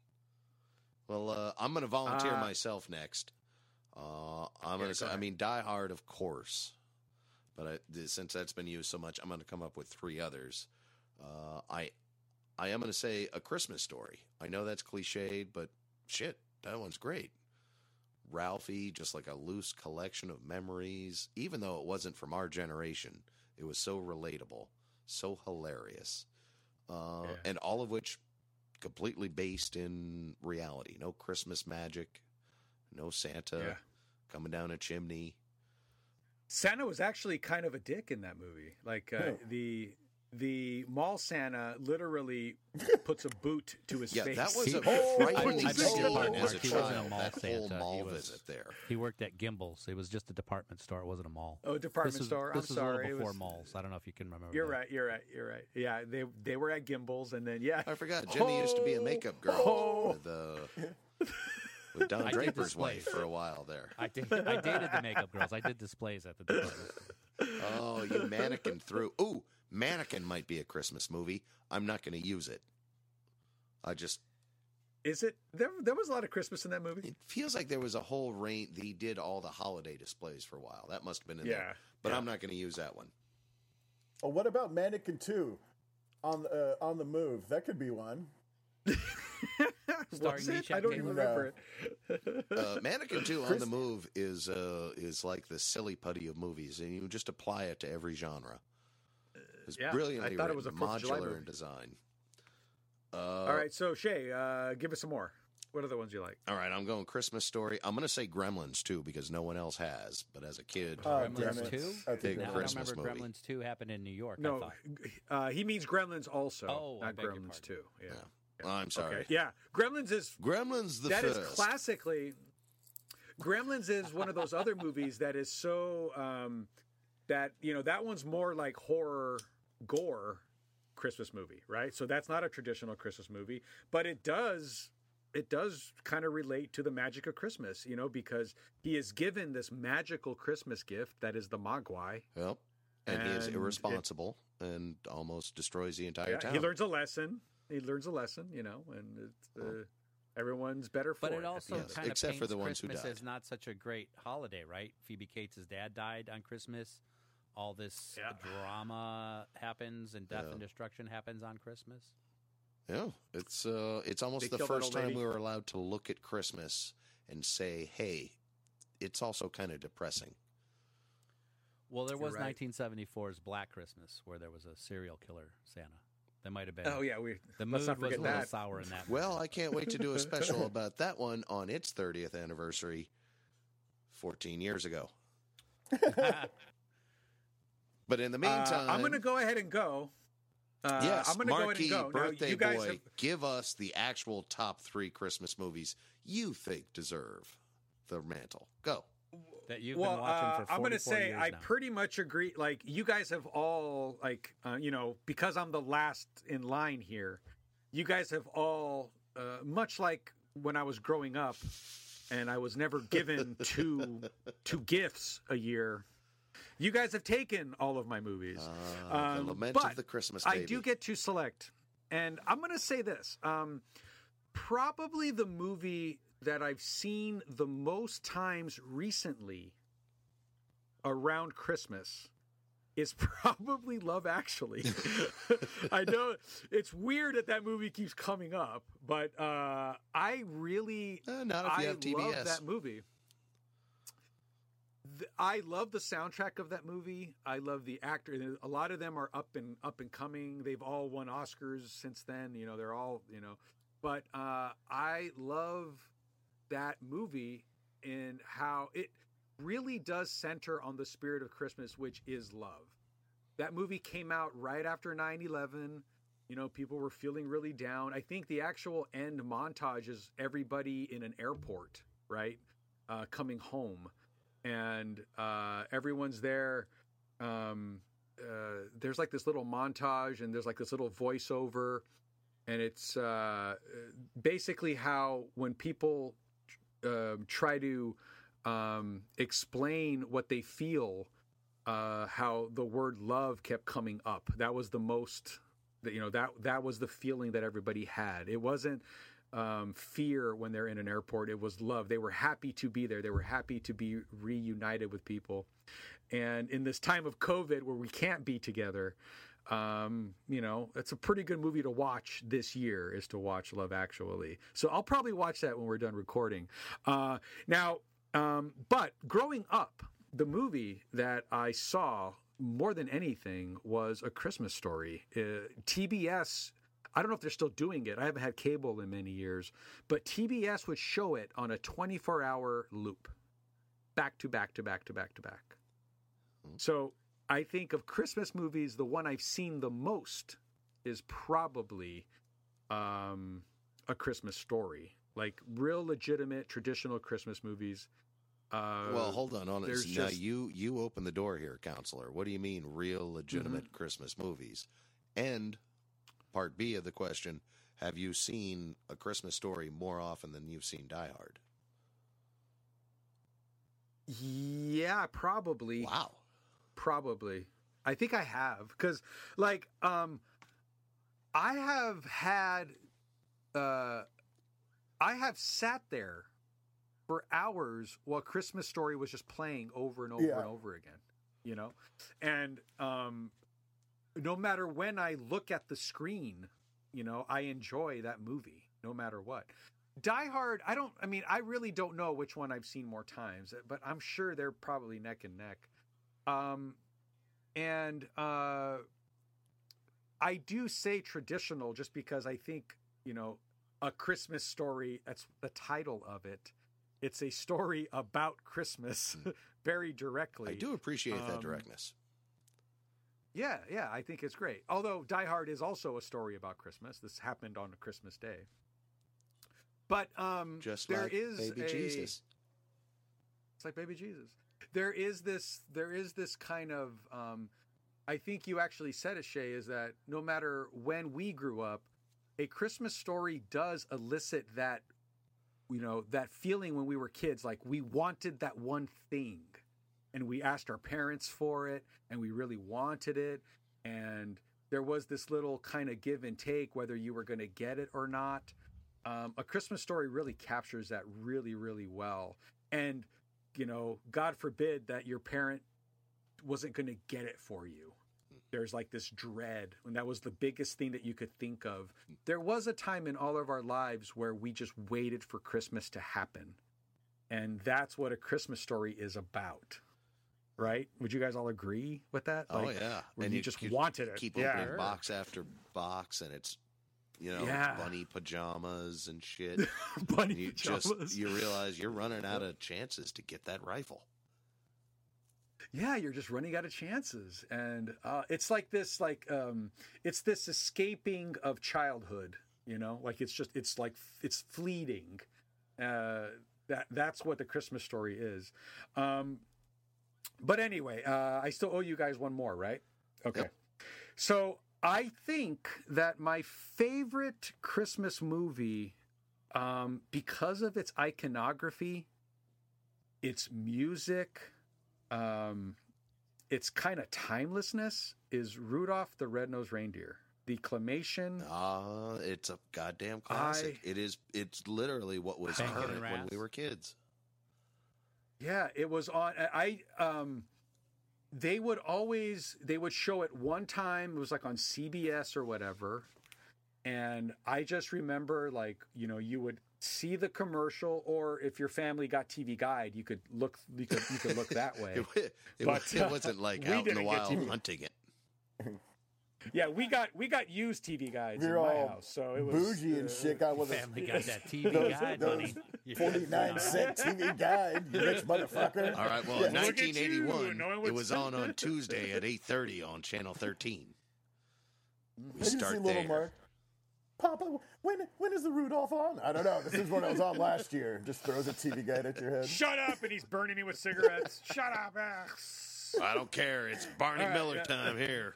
Speaker 1: Well, uh, I'm going to volunteer
Speaker 2: Uh,
Speaker 1: myself next. Uh, I'm
Speaker 2: Yeah,
Speaker 1: going to say,
Speaker 2: go
Speaker 1: I
Speaker 2: ahead.
Speaker 1: mean, Die Hard, of course. But I, th- since that's been used so much, I'm going to come up with three others. Uh, I, I am going to say A Christmas Story. I know that's cliched, but shit, that one's great. Ralphie, just like a loose collection of memories, even though it wasn't from our generation, it was so relatable, so hilarious, uh,
Speaker 2: Yeah.
Speaker 1: and all of which completely based in reality. No Christmas magic, no Santa
Speaker 2: Yeah.
Speaker 1: coming down a chimney.
Speaker 2: Santa was actually kind of a dick in that movie. Like uh,
Speaker 8: Who?
Speaker 2: the the mall Santa literally puts a boot to his
Speaker 1: Yeah,
Speaker 2: face.
Speaker 1: that was a
Speaker 8: Oh,
Speaker 1: frightening
Speaker 8: I- I beg your
Speaker 1: scene
Speaker 8: pardon,
Speaker 1: as
Speaker 7: Mark.
Speaker 1: a
Speaker 7: He wasn't a
Speaker 1: child.
Speaker 7: mall
Speaker 1: That whole
Speaker 7: Santa.
Speaker 1: mall
Speaker 7: He was-
Speaker 1: visit there.
Speaker 7: He worked at Gimbel's. It was just a department store. It wasn't a mall.
Speaker 2: Oh, department
Speaker 7: this is,
Speaker 2: store.
Speaker 7: This
Speaker 2: I'm
Speaker 7: is a
Speaker 2: sorry.
Speaker 7: little
Speaker 2: It
Speaker 7: before
Speaker 2: was-
Speaker 7: malls. I don't know if you can remember.
Speaker 2: You're
Speaker 7: that.
Speaker 2: right. You're right. You're right. Yeah, they they were at Gimbals, and then yeah,
Speaker 1: I forgot. Jimmy used to be a makeup girl
Speaker 2: Oh.
Speaker 1: with, uh, with Don
Speaker 7: I did
Speaker 1: Draper's
Speaker 7: displays.
Speaker 1: wife for a while there.
Speaker 7: I did. I dated the makeup girls. I did displays at the department store.
Speaker 1: Oh, you mannequin through. Ooh, Mannequin might be a Christmas movie. I'm not going to use it. I just,
Speaker 2: is it? There there was a lot of Christmas in that movie.
Speaker 1: it feels like there was a whole range. He did all the holiday displays for a while. That must have been in
Speaker 2: Yeah,
Speaker 1: there. But
Speaker 2: yeah.
Speaker 1: I'm not going to use that one.
Speaker 8: Oh, what about Mannequin two on uh, on the move? That could be one.
Speaker 7: Starring
Speaker 2: Was it?
Speaker 7: Misha
Speaker 2: I don't even
Speaker 7: Taylor?
Speaker 2: remember it.
Speaker 1: Uh, Mannequin two on
Speaker 8: Chris-
Speaker 1: the move is uh, is like the silly putty of movies, and you just apply it to every genre. It's
Speaker 2: yeah,
Speaker 1: brilliantly
Speaker 2: I thought it
Speaker 1: written,
Speaker 2: was a Fourth of July
Speaker 1: modular
Speaker 2: movie.
Speaker 1: in design. Uh,
Speaker 2: All right, so Shay, uh, give us some more. What are the ones you like?
Speaker 1: All right, I'm going Christmas Story. I'm going to say Gremlins too because no one else has. But as a kid,
Speaker 8: Oh,
Speaker 7: Gremlins
Speaker 8: damn it.
Speaker 7: two?
Speaker 8: That's a
Speaker 1: Big
Speaker 8: good
Speaker 7: No, I
Speaker 8: one.
Speaker 7: don't
Speaker 1: Christmas
Speaker 7: remember
Speaker 1: movie.
Speaker 7: Gremlins two happened in New York. I
Speaker 2: No,
Speaker 7: thought.
Speaker 2: uh, he means Gremlins also,
Speaker 7: Oh, I
Speaker 2: not
Speaker 7: beg your
Speaker 2: Gremlins
Speaker 7: pardon.
Speaker 2: two. Yeah.
Speaker 1: Oh, I'm sorry.
Speaker 2: Okay. Yeah, Gremlins is
Speaker 1: Gremlins the
Speaker 2: that is
Speaker 1: first.
Speaker 2: classically. Gremlins is one of those other movies that is so um, that you know that one's more like horror gore Christmas movie, right? So that's not a traditional Christmas movie, but it does it does kind of relate to the magic of Christmas, you know, because he is given this magical Christmas gift that is the Mogwai.
Speaker 1: Yep. And, he is
Speaker 2: And it-
Speaker 1: irresponsible and almost destroys the entire
Speaker 2: Yeah,
Speaker 1: town.
Speaker 2: he learns a lesson. He learns a lesson, you know, and it's, uh, everyone's better for
Speaker 7: But
Speaker 2: it.
Speaker 7: it
Speaker 2: at the
Speaker 7: also
Speaker 2: end of
Speaker 7: kind of
Speaker 1: except
Speaker 7: paints
Speaker 1: for the ones who
Speaker 7: Christmas
Speaker 1: died.
Speaker 7: as not such a great holiday, right? Phoebe Cates' dad died on Christmas. All this
Speaker 2: Yeah.
Speaker 7: drama happens and death
Speaker 1: Yeah.
Speaker 7: and destruction happens on Christmas.
Speaker 1: Yeah, it's uh, it's almost
Speaker 2: They
Speaker 1: the
Speaker 2: killed that
Speaker 1: first
Speaker 2: old
Speaker 1: time
Speaker 2: lady.
Speaker 1: we were allowed to look at Christmas and say, "Hey, it's also kind of depressing."
Speaker 7: Well, there was
Speaker 2: right.
Speaker 7: nineteen seventy-four's Black Christmas, where there was a serial killer Santa. That might have been.
Speaker 2: Oh yeah, we
Speaker 7: The
Speaker 2: let's
Speaker 7: mood
Speaker 2: not
Speaker 7: was a
Speaker 2: forget
Speaker 7: little
Speaker 2: that.
Speaker 7: sour in that.
Speaker 1: Well, I can't wait to do a special about that one on its thirtieth anniversary, fourteen years ago. But in the
Speaker 2: Uh,
Speaker 1: meantime,
Speaker 2: I'm going to go ahead and go. Uh,
Speaker 1: yes,
Speaker 2: I'm going to go ahead
Speaker 1: Marquee,
Speaker 2: and go. Now,
Speaker 1: birthday
Speaker 2: you guys
Speaker 1: boy,
Speaker 2: have,
Speaker 1: give us the actual top three Christmas movies you think deserve the mantle. Go.
Speaker 7: that you've
Speaker 2: well,
Speaker 7: been watching
Speaker 2: uh,
Speaker 7: for
Speaker 2: I'm gonna
Speaker 7: forty-four
Speaker 2: say
Speaker 7: years
Speaker 2: I
Speaker 7: now.
Speaker 2: pretty much agree. Like you guys have all like uh, you know because I'm the last in line here. You guys have all uh, much like when I was growing up, and I was never given two two gifts a year. You guys have taken all of my movies.
Speaker 1: Uh, the
Speaker 2: Um,
Speaker 1: Lament
Speaker 2: but
Speaker 1: of the Christmas
Speaker 2: I
Speaker 1: Baby.
Speaker 2: do get to select, and I'm going to say this: um, probably the movie that I've seen the most times recently around Christmas is probably Love Actually. I know it's weird that that movie keeps coming up, but uh, I really
Speaker 1: Uh, not if you
Speaker 2: I
Speaker 1: have T B S.
Speaker 2: love that movie. Th- I love the soundtrack of that movie. I love the actor. A lot of them are up and up and coming. They've all won Oscars since then. You know, they're all you know. But uh, I love that movie and how it really does center on the spirit of Christmas, which is love. That movie came out right after nine eleven. You know, people were feeling really down. I think the actual end montage is everybody in an airport, right, uh, coming home. And uh, everyone's there. Um, uh, there's like this little montage, and there's like this little voiceover, and it's uh, basically how when people uh, try to um, explain what they feel, uh, how the word love kept coming up. That was the most That, you know, that that was the feeling that everybody had. It wasn't um, fear when they're in an airport. It was love. They were happy to be there. They were happy to be reunited with people. And in this time of COVID where we can't be together, um, you know, it's a pretty good movie to watch this year, is to watch Love Actually. So I'll probably watch that when we're done recording. Uh, now, um, but growing up, the movie that I saw more than anything was A Christmas Story. Uh, T B S, I don't know if they're still doing it. I haven't had cable in many years, but T B S would show it on a twenty-four hour loop, back to back to back to back to back. So I think of Christmas movies, the one I've seen the most is probably um, A Christmas Story, like real legitimate traditional Christmas movies. Uh,
Speaker 1: well, hold on, on
Speaker 2: there's
Speaker 1: Now
Speaker 2: just-
Speaker 1: you you open the door here, counselor. What do you mean, real legitimate Christmas movies? And part B of the question: have you seen A Christmas Story more often than you've seen Die Hard?
Speaker 2: Yeah, probably.
Speaker 1: Wow.
Speaker 2: Probably. I think I have, because like um I have had uh I have sat there for hours while Christmas Story was just playing over and over
Speaker 8: Yeah.
Speaker 2: and over again, you know? And um no matter when I look at the screen, you know, I enjoy that movie no matter what. Die Hard, I don't I mean, I really don't know which one I've seen more times, but I'm sure they're probably neck and neck. Um, and uh, I do say traditional just because I think, you know, A Christmas Story, that's the title of it. It's a story about Christmas very directly.
Speaker 1: I do appreciate that
Speaker 2: Um,
Speaker 1: directness.
Speaker 2: Yeah, yeah, I think it's great. Although Die Hard is also a story about Christmas. This happened on a Christmas day. But um,
Speaker 1: Just
Speaker 2: there
Speaker 1: like
Speaker 2: is
Speaker 1: Baby
Speaker 2: a,
Speaker 1: Jesus.
Speaker 2: It's like Baby Jesus. There is this. There is this kind of. Um, I think you actually said it, Shay. Is that no matter when we grew up, A Christmas Story does elicit that, you know, that feeling when we were kids. Like we wanted that one thing, and we asked our parents for it, and we really wanted it, and there was this little kind of give and take whether you were going to get it or not. Um, A Christmas Story really captures that really, really well, and. You know, God forbid that your parent wasn't going to get it for you. There's like this dread, and that was the biggest thing that you could think of. There was a time in all of our lives where we just waited for Christmas to happen. And that's what A Christmas Story is about. Right? Would you guys all agree with that?
Speaker 1: Oh,
Speaker 2: Like,
Speaker 1: yeah.
Speaker 2: where
Speaker 1: And
Speaker 2: you
Speaker 1: you
Speaker 2: just
Speaker 1: you
Speaker 2: wanted it.
Speaker 1: Keep
Speaker 2: Yeah.
Speaker 1: opening box after box, and it's, you know,
Speaker 2: Yeah.
Speaker 1: bunny pajamas and shit.
Speaker 2: Bunny
Speaker 1: you
Speaker 2: pajamas.
Speaker 1: just you realize you're running out of chances to get that rifle.
Speaker 2: Yeah, you're just running out of chances, and uh, it's like this, like um, it's this escaping of childhood. You know, like it's just, it's like it's fleeting. Uh, that that's what The Christmas Story is. Um, but anyway, uh, I still owe you guys one more, right? Okay,
Speaker 1: Yep.
Speaker 2: so I think that my favorite Christmas movie, um, because of its iconography, its music. Um, its kind of timelessness is Rudolph the Red-Nosed Reindeer. The claymation.
Speaker 1: Ah, it's a goddamn classic.
Speaker 2: I-
Speaker 1: it is. It's literally what was
Speaker 7: Bacon and
Speaker 1: current when
Speaker 7: Rats.
Speaker 1: we were kids.
Speaker 2: Yeah, it was on. I um, they would always they would show it one time. It was like on C B S or whatever, and I just remember like you know you would see the commercial, or if your family got T V Guide, you could look you could you could look that way.
Speaker 1: It, wa- it,
Speaker 2: But,
Speaker 1: wa-
Speaker 2: uh,
Speaker 1: it wasn't like
Speaker 2: we
Speaker 1: out in the
Speaker 2: didn't get
Speaker 1: wild
Speaker 2: T V.
Speaker 1: hunting it.
Speaker 2: Yeah, we got we got used T V Guides
Speaker 8: You're
Speaker 2: in my
Speaker 8: all
Speaker 2: house, so it was
Speaker 8: bougie and
Speaker 2: uh,
Speaker 8: shit. Got with
Speaker 7: Family
Speaker 8: a
Speaker 7: got that T V
Speaker 8: those-
Speaker 7: guide
Speaker 8: those
Speaker 7: money.
Speaker 8: forty-nine cent T V guide, you rich motherfucker.
Speaker 1: All right. Well,
Speaker 8: Yeah.
Speaker 1: in
Speaker 2: Look at you,
Speaker 1: nineteen eighty-one,
Speaker 2: knowing
Speaker 1: it
Speaker 2: what's-
Speaker 1: was on on Tuesday at eight thirty on Channel thirteen. We
Speaker 8: Did you see
Speaker 1: start
Speaker 8: Little
Speaker 1: there.
Speaker 8: Mark? Papa, when when is the Rudolph on? I don't know. This is when it was on last year. Just throws a T V guide at your head.
Speaker 2: Shut up! And he's burning me with cigarettes. Shut up! ah.
Speaker 1: I don't care. It's Barney
Speaker 2: All right,
Speaker 1: Miller
Speaker 2: yeah.
Speaker 1: time here.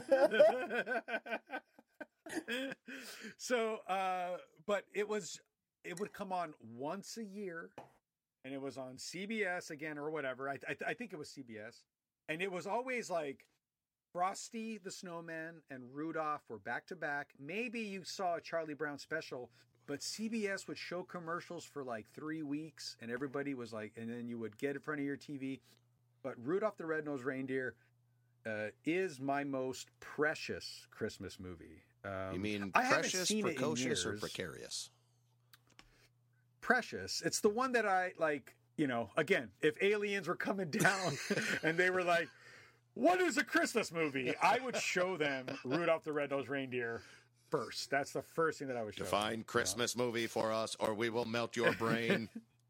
Speaker 2: So, uh, but it was it would come on once a year, and it was on C B S again or whatever. I I, I think it was C B S, and it was always like Frosty the Snowman and Rudolph were back to back. Maybe you saw a Charlie Brown special, but C B S would show commercials for like three weeks, and everybody was like, and then you would get in front of your T V. But Rudolph the Red-Nosed Reindeer uh, is my most precious Christmas movie. Um,
Speaker 1: You mean
Speaker 2: I haven't
Speaker 1: precious,
Speaker 2: seen it in
Speaker 1: precocious, or
Speaker 2: years.
Speaker 1: precarious?
Speaker 2: Precious. It's the one that I like, you know, again, if aliens were coming down and they were like, what is a Christmas movie? I would show them Rudolph the Red-Nosed Reindeer first. That's the first thing that I would show
Speaker 1: Define
Speaker 2: them.
Speaker 1: Christmas movie for us, or we will melt your brain.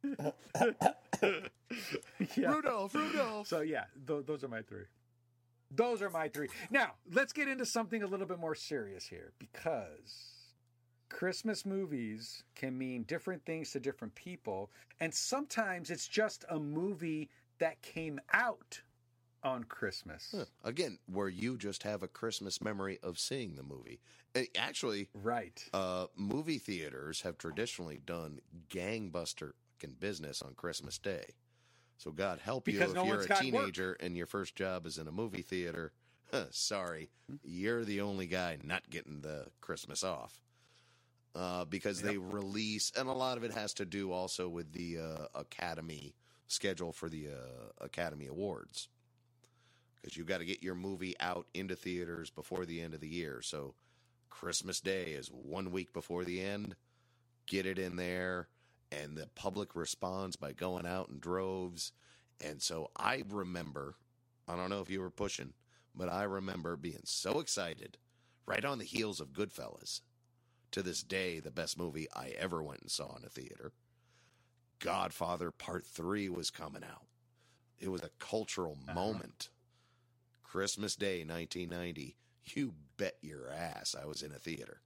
Speaker 2: Yeah.
Speaker 1: Rudolph, Rudolph.
Speaker 2: So, yeah, th- those are my three. Those are my three. Now, let's get into something a little bit more serious here, because Christmas movies can mean different things to different people, and sometimes it's just a movie that came out on Christmas.
Speaker 1: Huh. Again, where you just have a Christmas memory of seeing the movie. Uh, Actually,
Speaker 2: Right.
Speaker 1: uh, movie theaters have traditionally done gangbuster fucking business on Christmas Day. So God help you
Speaker 2: Because
Speaker 1: if
Speaker 2: no
Speaker 1: you're
Speaker 2: one's
Speaker 1: a
Speaker 2: got
Speaker 1: teenager and your first job is in a movie theater. Huh, sorry, you're the only guy not getting the Christmas off. Uh, because they release, and a lot of it has to do also with the uh, Academy schedule for the uh, Academy Awards. Because you've got to get your movie out into theaters before the end of the year. So Christmas Day is one week before the end. Get it in there, and the public responds by going out in droves. And so I remember, I don't know if you were pushing, but I remember being so excited right on the heels of Goodfellas. To this day, the best movie I ever went and saw in a theater. Godfather Part three was coming out. It was a cultural
Speaker 2: Uh-huh.
Speaker 1: moment. Christmas Day, nineteen ninety. You bet your ass I was in a theater.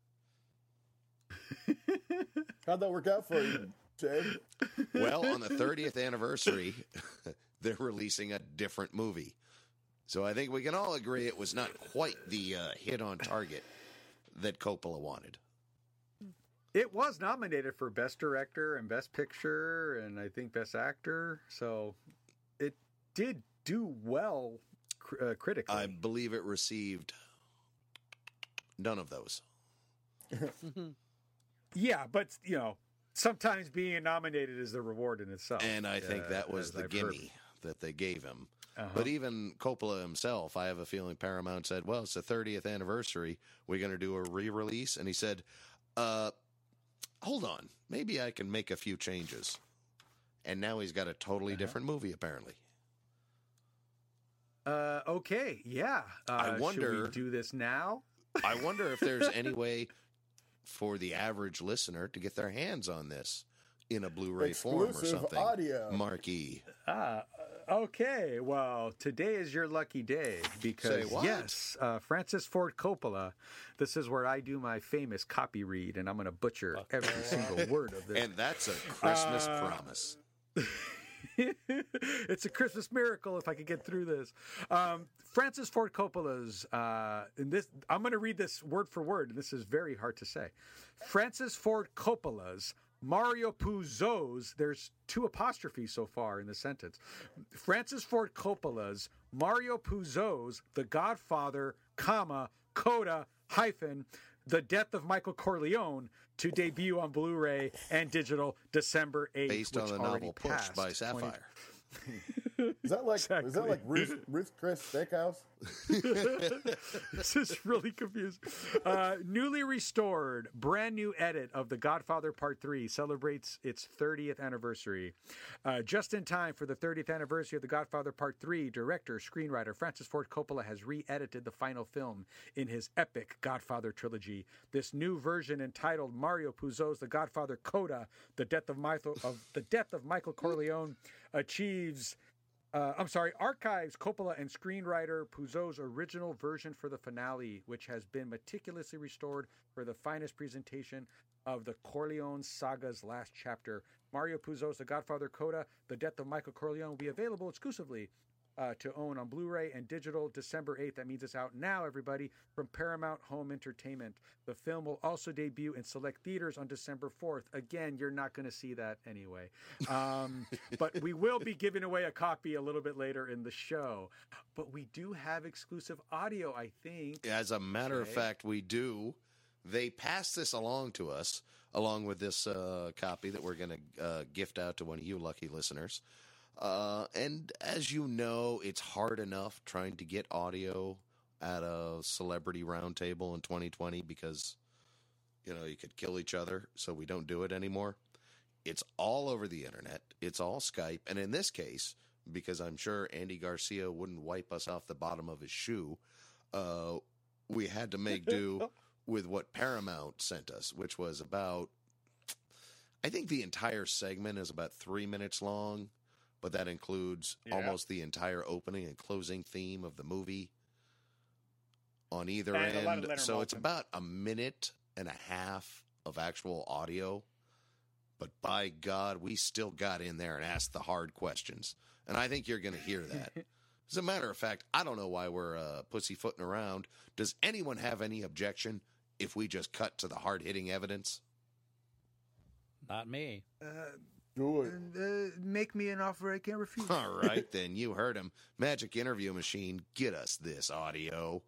Speaker 8: How'd that work out for you, Jay?
Speaker 1: Well, on the thirtieth anniversary, they're releasing a different movie. So I think we can all agree it was not quite the uh, hit on target that Coppola wanted.
Speaker 2: It was nominated for Best Director and Best Picture, and I think Best Actor. So it did do well cr- uh, critically.
Speaker 1: I believe it received none of those.
Speaker 2: Yeah, but, you know, sometimes being nominated is the reward in itself.
Speaker 1: And I think
Speaker 2: uh,
Speaker 1: that was
Speaker 2: as
Speaker 1: the
Speaker 2: I've
Speaker 1: gimme
Speaker 2: heard.
Speaker 1: that they gave him.
Speaker 2: Uh-huh.
Speaker 1: But even Coppola himself, I have a feeling Paramount said, well, it's the thirtieth anniversary. We're going to do a re-release. And he said, uh, hold on. Maybe I can make a few changes. And now he's got a totally
Speaker 2: Uh-huh.
Speaker 1: different movie, apparently.
Speaker 2: Uh, okay, yeah. Uh,
Speaker 1: I
Speaker 2: should
Speaker 1: wonder-
Speaker 2: we do this now?
Speaker 1: I wonder if there's any way for the average listener to get their hands on this in a Blu-ray form or
Speaker 8: Exclusive
Speaker 1: something.
Speaker 8: audio.
Speaker 1: Marquee.
Speaker 2: Ah, okay. Well, today is your lucky day because,
Speaker 1: Say what?
Speaker 2: yes, uh, Francis Ford Coppola, this is where I do my famous copy read, and I'm going to butcher every single word of this.
Speaker 1: And that's a Christmas
Speaker 2: Uh,
Speaker 1: promise.
Speaker 2: It's a Christmas miracle if I could get through this. Um, Francis Ford Coppola's, uh, and this, I'm going to read this word for word, and this is very hard to say. Francis Ford Coppola's Mario Puzo's, there's two apostrophes so far in the sentence. Francis Ford Coppola's Mario Puzo's The Godfather, comma, coda, hyphen, The Death of Michael Corleone, to debut on Blu-ray and digital December eighth.
Speaker 1: Based on
Speaker 2: which
Speaker 1: the
Speaker 2: already
Speaker 1: novel Pushed
Speaker 2: passed
Speaker 1: by
Speaker 2: twenty
Speaker 1: Sapphire.
Speaker 8: Is that like is that
Speaker 2: Exactly.
Speaker 8: like Ruth, Ruth Chris Steakhouse?
Speaker 2: This is really confusing. Uh, newly restored, brand new edit of The Godfather Part three celebrates its thirtieth anniversary. Uh, just in time for the thirtieth anniversary of The Godfather Part three, director, screenwriter Francis Ford Coppola has re-edited the final film in his epic Godfather trilogy. This new version, entitled Mario Puzo's The Godfather Coda, The Death of Michael, of, the Death of Michael Corleone, achieves... Uh, I'm sorry, archives Coppola and screenwriter Puzo's original version for the finale, which has been meticulously restored for the finest presentation of the Corleone saga's last chapter. Mario Puzo's The Godfather Coda, The Death of Michael Corleone will be available exclusively uh, to own on Blu-ray and digital December eighth. That means it's out now, everybody, from Paramount Home Entertainment. The film will also debut in select theaters on December fourth. Again, you're not going to see that anyway. Um, but we will be giving away a copy a little bit later in the show. But we do have exclusive audio, I think.
Speaker 1: As a matter okay. of fact, we do. They passed this along to us, along with this uh, copy that we're going to uh, gift out to one of you lucky listeners. Uh, and as you know, it's hard enough trying to get audio at a celebrity roundtable in twenty twenty because, you know, you could kill each other, so we don't do it anymore. It's all over the internet. It's all Skype. And in this case, because I'm sure Andy Garcia wouldn't wipe us off the bottom of his shoe, uh, we had to make do with what Paramount sent us, which was about, I think the entire segment is about three minutes long. But that includes yeah. almost the entire opening and closing theme of the movie on either
Speaker 9: and
Speaker 1: end. So
Speaker 9: Malcolm.
Speaker 1: It's about a minute and a half of actual audio. But by God, we still got in there and asked the hard questions. And I think you're going to hear that. As a matter of fact, I don't know why we're uh, pussyfooting around. Does anyone have any objection if we just cut to the hard-hitting evidence?
Speaker 7: Not me.
Speaker 2: Uh,
Speaker 8: Do it.
Speaker 2: Uh, make me an offer I can't refuse.
Speaker 1: All right, then. You heard him. Magic Interview Machine, get us this audio.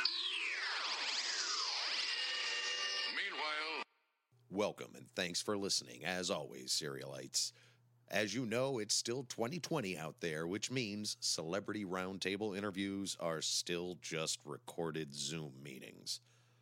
Speaker 4: Meanwhile,
Speaker 1: welcome, and thanks for listening, as always, Serialites. As you know, it's still twenty twenty out there, which means celebrity roundtable interviews are still just recorded Zoom meetings.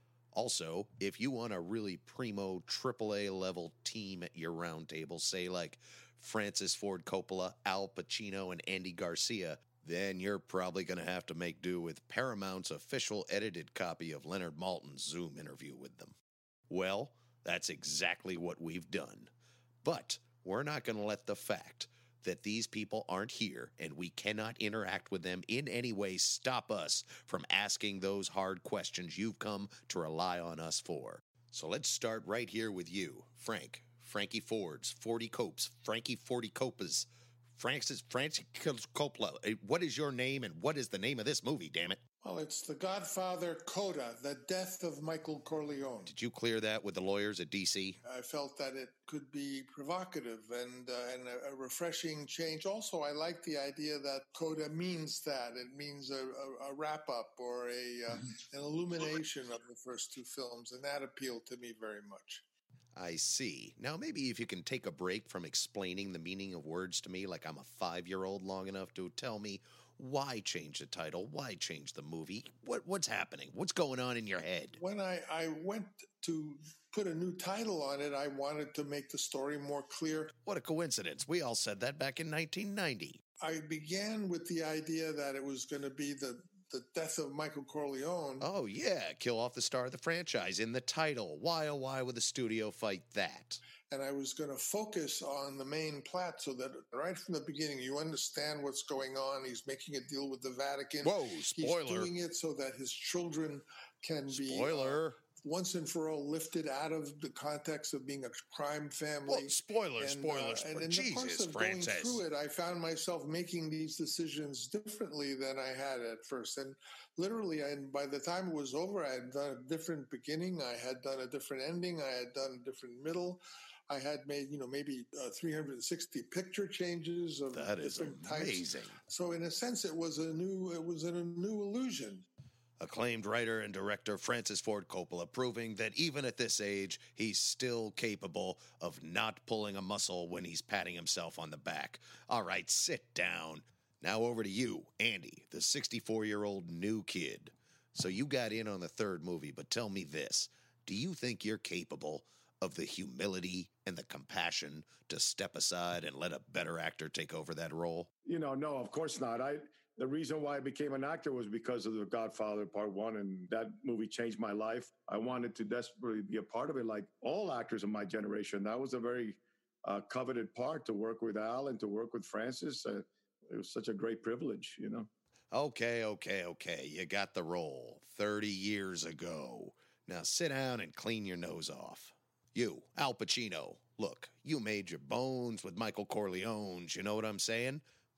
Speaker 1: Also, if you want a really primo triple A level team at your roundtable, say like Francis Ford Coppola, Al Pacino, and Andy Garcia, then you're probably going to have to make do with Paramount's official edited copy of Leonard Maltin's Zoom interview with them. Well, that's exactly what we've done. But we're not going to let the fact that these people aren't here and we cannot interact with them in any way stop us from asking those hard questions you've come to rely on us for. So let's start right here with you, Frank. Frankie Ford's, Forty Copes, Frankie Forty Copas, Francis Francis Coppola. What is your name and what is the name of this movie, damn it?
Speaker 3: Well, it's The Godfather Coda, The Death of Michael Corleone.
Speaker 1: Did you clear that with the lawyers at D C?
Speaker 3: I felt that it could be provocative and, uh, and a, a refreshing change. Also, I like the idea that Coda means that. It means a, a, a wrap-up or a uh, an illumination of the first two films, and that appealed to me very much.
Speaker 1: I see. Now, maybe if you can take a break from explaining the meaning of words to me like I'm a five-year-old long enough to tell me why change the title? Why change the movie? What What's happening? What's going on in your head?
Speaker 3: When I, I went to put a new title on it, I wanted to make the story more clear.
Speaker 1: What a coincidence. We all said that back in nineteen ninety.
Speaker 3: I began with the idea that it was going to be the, the death of Michael Corleone.
Speaker 1: Oh, yeah. Kill off the star of the franchise in the title. Why, oh, why would the studio fight that?
Speaker 3: And I was going to focus on the main plot so that right from the beginning, you understand what's going on. He's making a deal with the Vatican.
Speaker 1: Whoa, spoiler.
Speaker 3: He's doing it so that his children can
Speaker 1: spoiler.
Speaker 3: be uh, once and for all lifted out of the context of being a crime family.
Speaker 1: Well, spoiler,
Speaker 3: and,
Speaker 1: spoiler,
Speaker 3: uh,
Speaker 1: spoiler.
Speaker 3: And in
Speaker 1: Jesus,
Speaker 3: the course of
Speaker 1: Francis.
Speaker 3: going through it, I found myself making these decisions differently than I had at first. And literally, and by the time it was over, I had done a different beginning. I had done a different ending. I had done a different middle. I had made, you know, maybe uh, three hundred sixty picture changes of
Speaker 1: that is
Speaker 3: different
Speaker 1: amazing.
Speaker 3: types. So in a sense, it was a new, it was a new illusion.
Speaker 1: Acclaimed writer and director Francis Ford Coppola proving that even at this age, he's still capable of not pulling a muscle when he's patting himself on the back. All right, sit down. Now over to you, Andy, the sixty-four-year-old new kid. So you got in on the third movie, but tell me this. Do you think you're capable of the humility and the compassion to step aside and let a better actor take over that role?
Speaker 6: You know, no, of course not. I the reason why I became an actor was because of The Godfather Part One, and that movie changed my life. I wanted to desperately be a part of it, like all actors of my generation. That was a very uh, coveted part, to work with Al and to work with Francis. Uh, it was such a great privilege, you know.
Speaker 1: Okay, okay, okay. You got the role thirty years ago. Now sit down and clean your nose off. You, Al Pacino, look, you made your bones with Michael Corleone's, you know what I'm saying?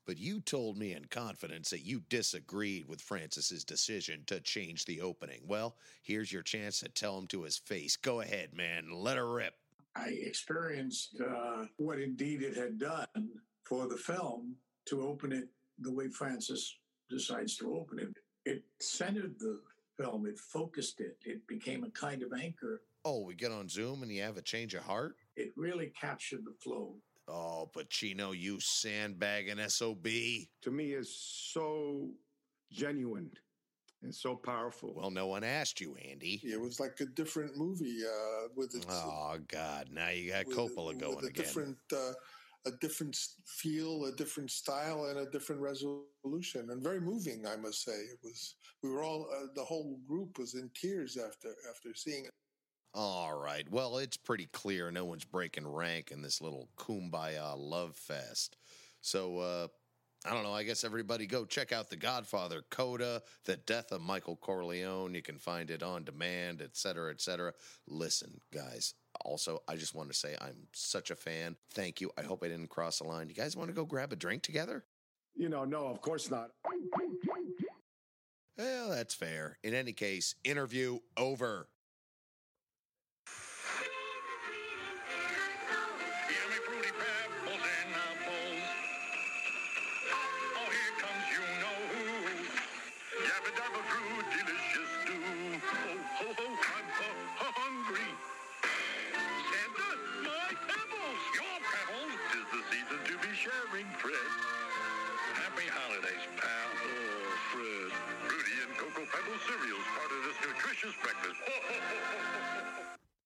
Speaker 1: but you told me in confidence that you disagreed with Francis's decision to change the opening. Well, here's your chance to tell him to his face. Go ahead, man. Let her rip.
Speaker 10: I experienced uh, what indeed it had done for the film to open it the way Francis decides to open it. It centered the film. It focused it. It became a kind of anchor.
Speaker 1: Oh, we get on Zoom and you have a change of heart?
Speaker 10: It really captured the flow.
Speaker 1: Oh, Pacino, you sandbagging S O B.
Speaker 6: To me, it's so genuine and so powerful.
Speaker 1: Well, no one asked you, Andy.
Speaker 3: It was like a different movie uh, with its.
Speaker 1: Oh, God. Now you got
Speaker 3: with,
Speaker 1: Coppola
Speaker 3: with
Speaker 1: going
Speaker 3: a
Speaker 1: again.
Speaker 3: Different, uh, a different feel, a different style, and a different resolution, and very moving, I must say. It was. We were all. Uh, the whole group was in tears after after seeing it.
Speaker 1: All right. Well, it's pretty clear no one's breaking rank in this little kumbaya love fest. So, uh, I don't know. I guess everybody go check out The Godfather, Coda, The Death of Michael Corleone. You can find it on demand, et cetera, et cetera. Listen, guys. Also, I just want to say I'm such a fan. Thank you. I hope I didn't cross the line. You guys want to go grab a drink together?
Speaker 6: You know, no, of course not.
Speaker 1: Well, that's fair. In any case, interview over.
Speaker 4: Yummy fruity pebbles in a bowl. Oh, here comes you know who. Yabba dabba brew, delicious stew. Ho, ho, ho, I'm hu- hungry. Santa, my pebbles, your pebbles. 'Tis the season to be sharing, Fred. Happy holidays, pal. Oh, Fred. Fruity and Cocoa Pebble cereals, part of this nutritious breakfast. Ho, ho, ho, ho, ho.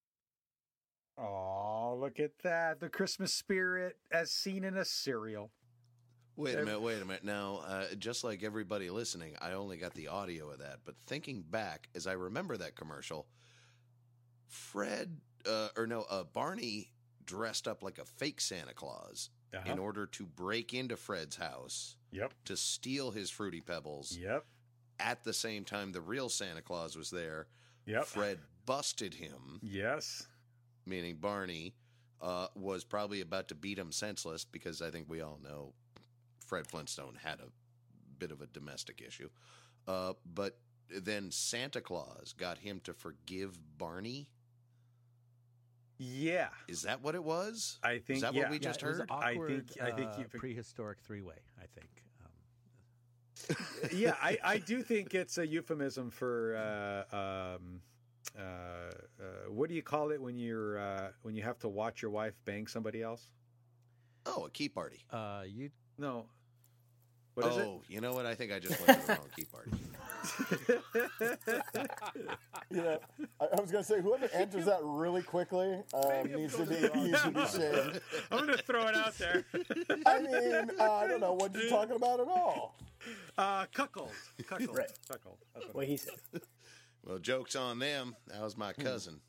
Speaker 2: Oh, look at that. The Christmas spirit as seen in a cereal.
Speaker 1: Wait a minute, wait a minute. Now, uh, just like everybody listening, I only got the audio of that. But thinking back, as I remember that commercial, Fred, uh, or no, uh, Barney dressed up like a fake Santa Claus
Speaker 2: Uh-huh.
Speaker 1: in order to break into Fred's house
Speaker 2: Yep.
Speaker 1: to steal his Fruity Pebbles.
Speaker 2: Yep.
Speaker 1: At the same time, the real Santa Claus was there.
Speaker 2: Yep.
Speaker 1: Fred busted him,
Speaker 2: Yes.
Speaker 1: meaning Barney, uh, was probably about to beat him senseless because I think we all know Fred Flintstone had a bit of a domestic issue. Uh, but then Santa Claus got him to forgive Barney.
Speaker 2: Yeah.
Speaker 1: Is that what it was?
Speaker 2: I think.
Speaker 1: Is that
Speaker 2: yeah.
Speaker 1: what we
Speaker 7: Yeah,
Speaker 1: just
Speaker 7: it was
Speaker 1: heard?
Speaker 2: I
Speaker 7: awkward,
Speaker 2: think- I think
Speaker 7: uh,
Speaker 2: you-
Speaker 7: prehistoric three-way, I think. Um,
Speaker 2: Yeah, I, I do think it's a euphemism for uh, um, uh, uh, what do you call it when you're uh, when you have to watch your wife bang somebody else?
Speaker 1: Oh, a key party.
Speaker 7: uh, you
Speaker 2: No. What is
Speaker 1: oh, you know what? I think I just went to the wrong key party.
Speaker 8: Yeah, I, I was gonna say whoever answers that really quickly um, needs to be needs to be shamed.
Speaker 2: I'm going to throw it out there.
Speaker 8: I mean, uh, I don't know what you're talking about at all.
Speaker 2: Uh, cuckold. Cuckold.
Speaker 9: Right.
Speaker 2: Cuckold. That's what
Speaker 9: What he said.
Speaker 1: Well, joke's on them. That was my cousin.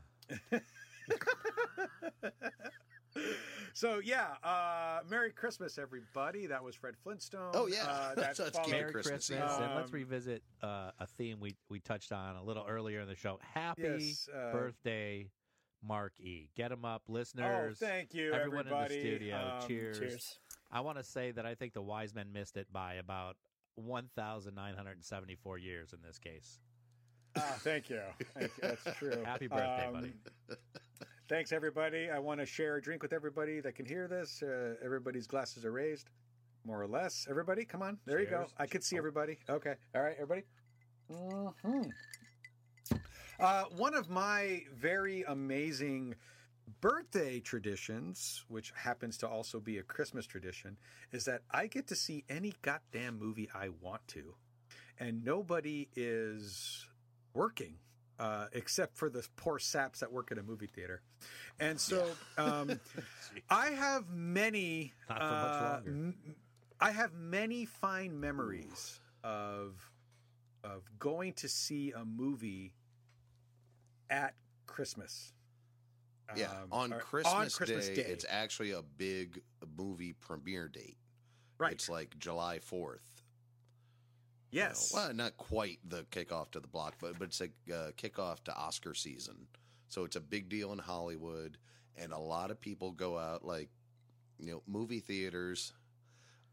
Speaker 2: So yeah, uh, Merry Christmas, everybody. That was Fred Flintstone.
Speaker 1: Oh, yeah.
Speaker 2: uh, that
Speaker 1: So let's
Speaker 2: followed-
Speaker 1: keep it
Speaker 7: Merry
Speaker 1: Christmassy.
Speaker 7: Christmas, and let's
Speaker 2: Um,
Speaker 7: revisit uh, a theme we, we touched on a little earlier in the show. Happy
Speaker 2: Yes, uh,
Speaker 7: birthday, Mark E. Get him up,
Speaker 2: Oh,
Speaker 7: listeners.
Speaker 2: thank you,
Speaker 7: everyone
Speaker 2: everybody.
Speaker 7: in the studio.
Speaker 2: Um,
Speaker 7: cheers.
Speaker 9: Cheers.
Speaker 7: I want to say that I think the wise men missed it by about one thousand nine hundred seventy-four years in this case.
Speaker 2: Ah, thank you. Thank you. That's true.
Speaker 7: Happy birthday,
Speaker 2: Um,
Speaker 7: buddy.
Speaker 2: Thanks, everybody. I want to share a drink with everybody that can hear this. Uh, everybody's glasses are raised, more or less. Everybody, come on. There you go.
Speaker 7: Cheers.
Speaker 2: I could see everybody. Okay. All right, everybody. hmm Uh, one of my very amazing birthday traditions, which happens to also be a Christmas tradition, is that I get to see any goddamn movie I want to. And nobody is working. Uh, except for the poor saps that work at a movie theater. And so um, I have many
Speaker 7: Not for much
Speaker 2: uh,
Speaker 7: longer.
Speaker 2: m- I have many fine memories of of going to see a movie at Christmas.
Speaker 1: Yeah,
Speaker 2: Um,
Speaker 1: on,
Speaker 2: or-
Speaker 1: Christmas
Speaker 2: on Christmas
Speaker 1: Day,
Speaker 2: Day.
Speaker 1: it's actually a big movie premiere date.
Speaker 2: Right.
Speaker 1: It's like July fourth.
Speaker 2: Yes.
Speaker 1: Well, not quite the kickoff to the block, but, but it's a uh, kickoff to Oscar season. So it's a big deal in Hollywood, and a lot of people go out, like, you know, movie theaters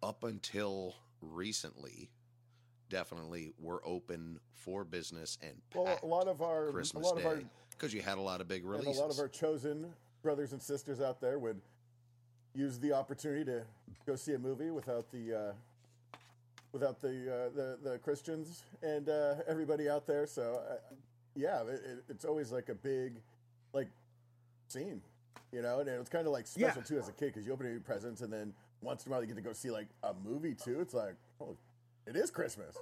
Speaker 1: up until recently, definitely were open for business and
Speaker 8: Well, a lot of our
Speaker 1: Christmas
Speaker 8: a lot of our
Speaker 1: Day because you had a lot of big
Speaker 8: and
Speaker 1: releases.
Speaker 8: a lot of our chosen brothers and sisters out there would use the opportunity to go see a movie without the uh, without the, uh, the the Christians and uh, everybody out there. So uh, yeah, it, it, it's always like a big like scene, you know, and it's kind of like special
Speaker 2: Yeah.
Speaker 8: too as a kid because you open your presents and then once in a while you get to go see like a movie too. It's like, oh, it is Christmas.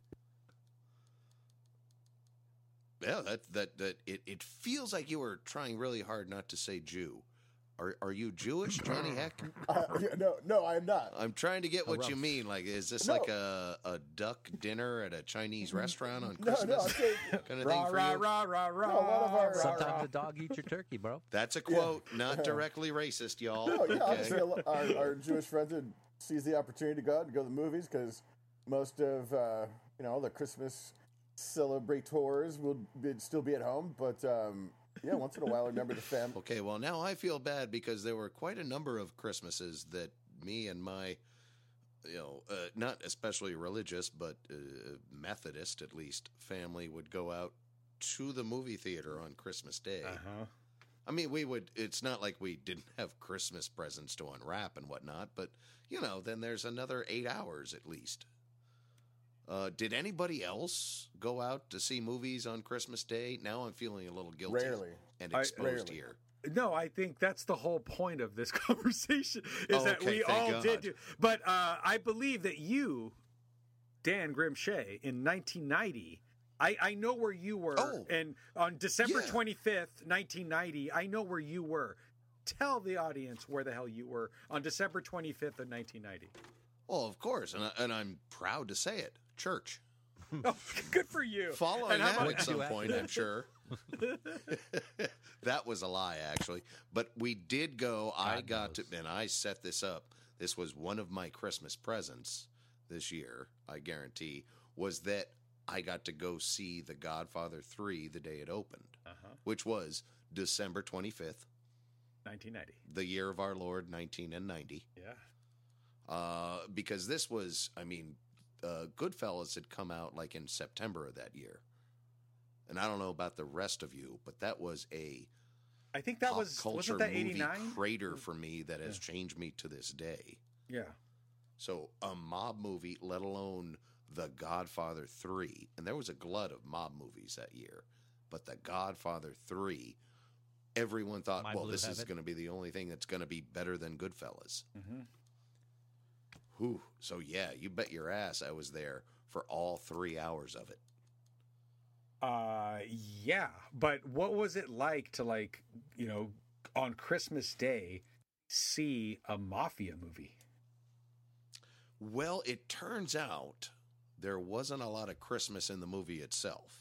Speaker 1: Yeah, that that that it, it feels like you were trying really hard not to say Jew. Are are you Jewish, Johnny Heck?
Speaker 8: Uh, yeah, no, no, I'm not.
Speaker 1: I'm trying to get what
Speaker 7: rough.
Speaker 1: you mean. Like, is this
Speaker 8: No.
Speaker 1: like a, a duck dinner at a Chinese restaurant on
Speaker 8: No,
Speaker 1: Christmas?
Speaker 8: no, I'm saying
Speaker 1: kind of
Speaker 2: Rah,
Speaker 1: thing for
Speaker 2: rah,
Speaker 1: you?
Speaker 2: rah, rah, rah,
Speaker 8: No, a lot of our-
Speaker 2: rah,
Speaker 7: Sometimes
Speaker 2: rah.
Speaker 7: a dog eats your turkey, bro.
Speaker 1: That's a quote, not directly racist, y'all.
Speaker 8: No, yeah,
Speaker 1: Okay.
Speaker 8: obviously a lo- our, our Jewish friends would seize the opportunity to go out and go to the movies because most of uh, you know the Christmas celebrators will be, still be at home. But um, yeah, once in a while, remember the fam.
Speaker 1: Okay, well, now I feel bad because there were quite a number of Christmases that me and my, you know, uh, not especially religious, but uh, Methodist at least, family would go out to the movie theater on Christmas Day.
Speaker 2: Uh-huh.
Speaker 1: I mean, we would, it's not like we didn't have Christmas presents to unwrap and whatnot, but, you know, then there's another eight hours at least. Uh, did anybody else go out to see movies on Christmas Day? Now I'm feeling a little guilty
Speaker 8: Rarely.
Speaker 1: and
Speaker 2: I-
Speaker 1: exposed
Speaker 8: rarely.
Speaker 1: here.
Speaker 2: No, I think that's the whole point of this conversation is
Speaker 1: Oh,
Speaker 2: that
Speaker 1: okay,
Speaker 2: we
Speaker 1: thank
Speaker 2: all
Speaker 1: God.
Speaker 2: did do. But uh, I believe that you, Dan Grimshay, in nineteen ninety, I, I know where you were.
Speaker 1: Oh.
Speaker 2: And on December
Speaker 1: Yeah.
Speaker 2: twenty-fifth, nineteen ninety, I know where you were. Tell the audience where the hell you were on December twenty-fifth of nineteen ninety.
Speaker 1: Well, of course, and, I, and I'm proud to say it. Church.
Speaker 2: Oh, good for you.
Speaker 1: Following
Speaker 2: And how
Speaker 1: that
Speaker 2: about-
Speaker 1: at some
Speaker 7: you at?
Speaker 1: point, I'm sure. That was a lie, actually. But we did go. I
Speaker 7: God
Speaker 1: got to,
Speaker 7: knows.
Speaker 1: and I set this up. This was one of my Christmas presents this year, I guarantee, was that I got to go see The Godfather three the day it opened,
Speaker 2: Uh-huh.
Speaker 1: which was December twenty-fifth,
Speaker 2: nineteen ninety.
Speaker 1: the year of our Lord, nineteen ninety.
Speaker 2: Yeah.
Speaker 1: Uh, because this was, I mean, uh, Goodfellas had come out like in September of that year. And I don't know about the rest of you, but that was a
Speaker 2: I think that
Speaker 1: pop
Speaker 2: was,
Speaker 1: culture
Speaker 2: wasn't that
Speaker 1: movie
Speaker 2: eighty-nine?
Speaker 1: crater for me that has changed me to this day.
Speaker 2: Yeah.
Speaker 1: So a mob movie, let alone The Godfather three, and there was a glut of mob movies that year, but The Godfather three, everyone thought,
Speaker 7: My
Speaker 1: well,
Speaker 7: Blue
Speaker 1: this is
Speaker 7: Heaven.
Speaker 1: going to be the only thing that's going to be better than Goodfellas.
Speaker 2: Mm-hmm.
Speaker 1: Whew. So yeah, you bet your ass I was there for all three hours of it.
Speaker 2: Uh, yeah, but what was it like to like, you know, on Christmas Day, see a mafia movie?
Speaker 1: Well, it turns out there wasn't a lot of Christmas in the movie itself.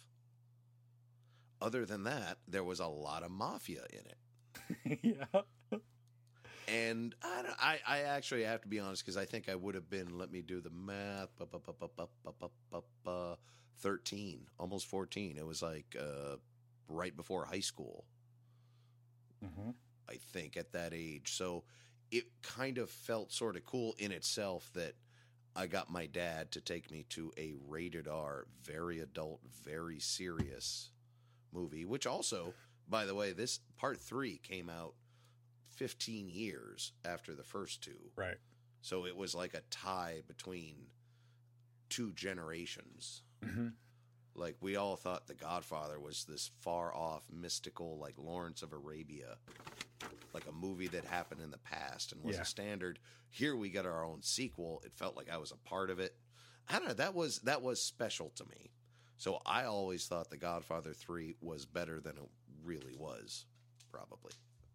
Speaker 1: Other than that, there was a lot of mafia in it.
Speaker 2: Yeah.
Speaker 1: And I, don't- I, I actually have to be honest because I think I would have been, let me do the math, bu- bu- bu- bu- bu- bu- bu- bu- bu- thirteen, almost fourteen. It was like uh, right before high school,
Speaker 2: Mm-hmm.
Speaker 1: I think, at that age. So it kind of felt sort of cool in itself that I got my dad to take me to a rated R, very adult, very serious movie, which also, by the way, this part three came out fifteen years after the first two.
Speaker 2: Right.
Speaker 1: So it was like a tie between two generations.
Speaker 2: Mm-hmm.
Speaker 1: Like, we all thought The Godfather was this far off, mystical, like Lawrence of Arabia, like a movie that happened in the past and was
Speaker 2: Yeah.
Speaker 1: a standard. Here we got our own sequel. It felt like I was a part of it. I don't know. That was that was special to me. So I always thought The Godfather three was better than it really was, probably.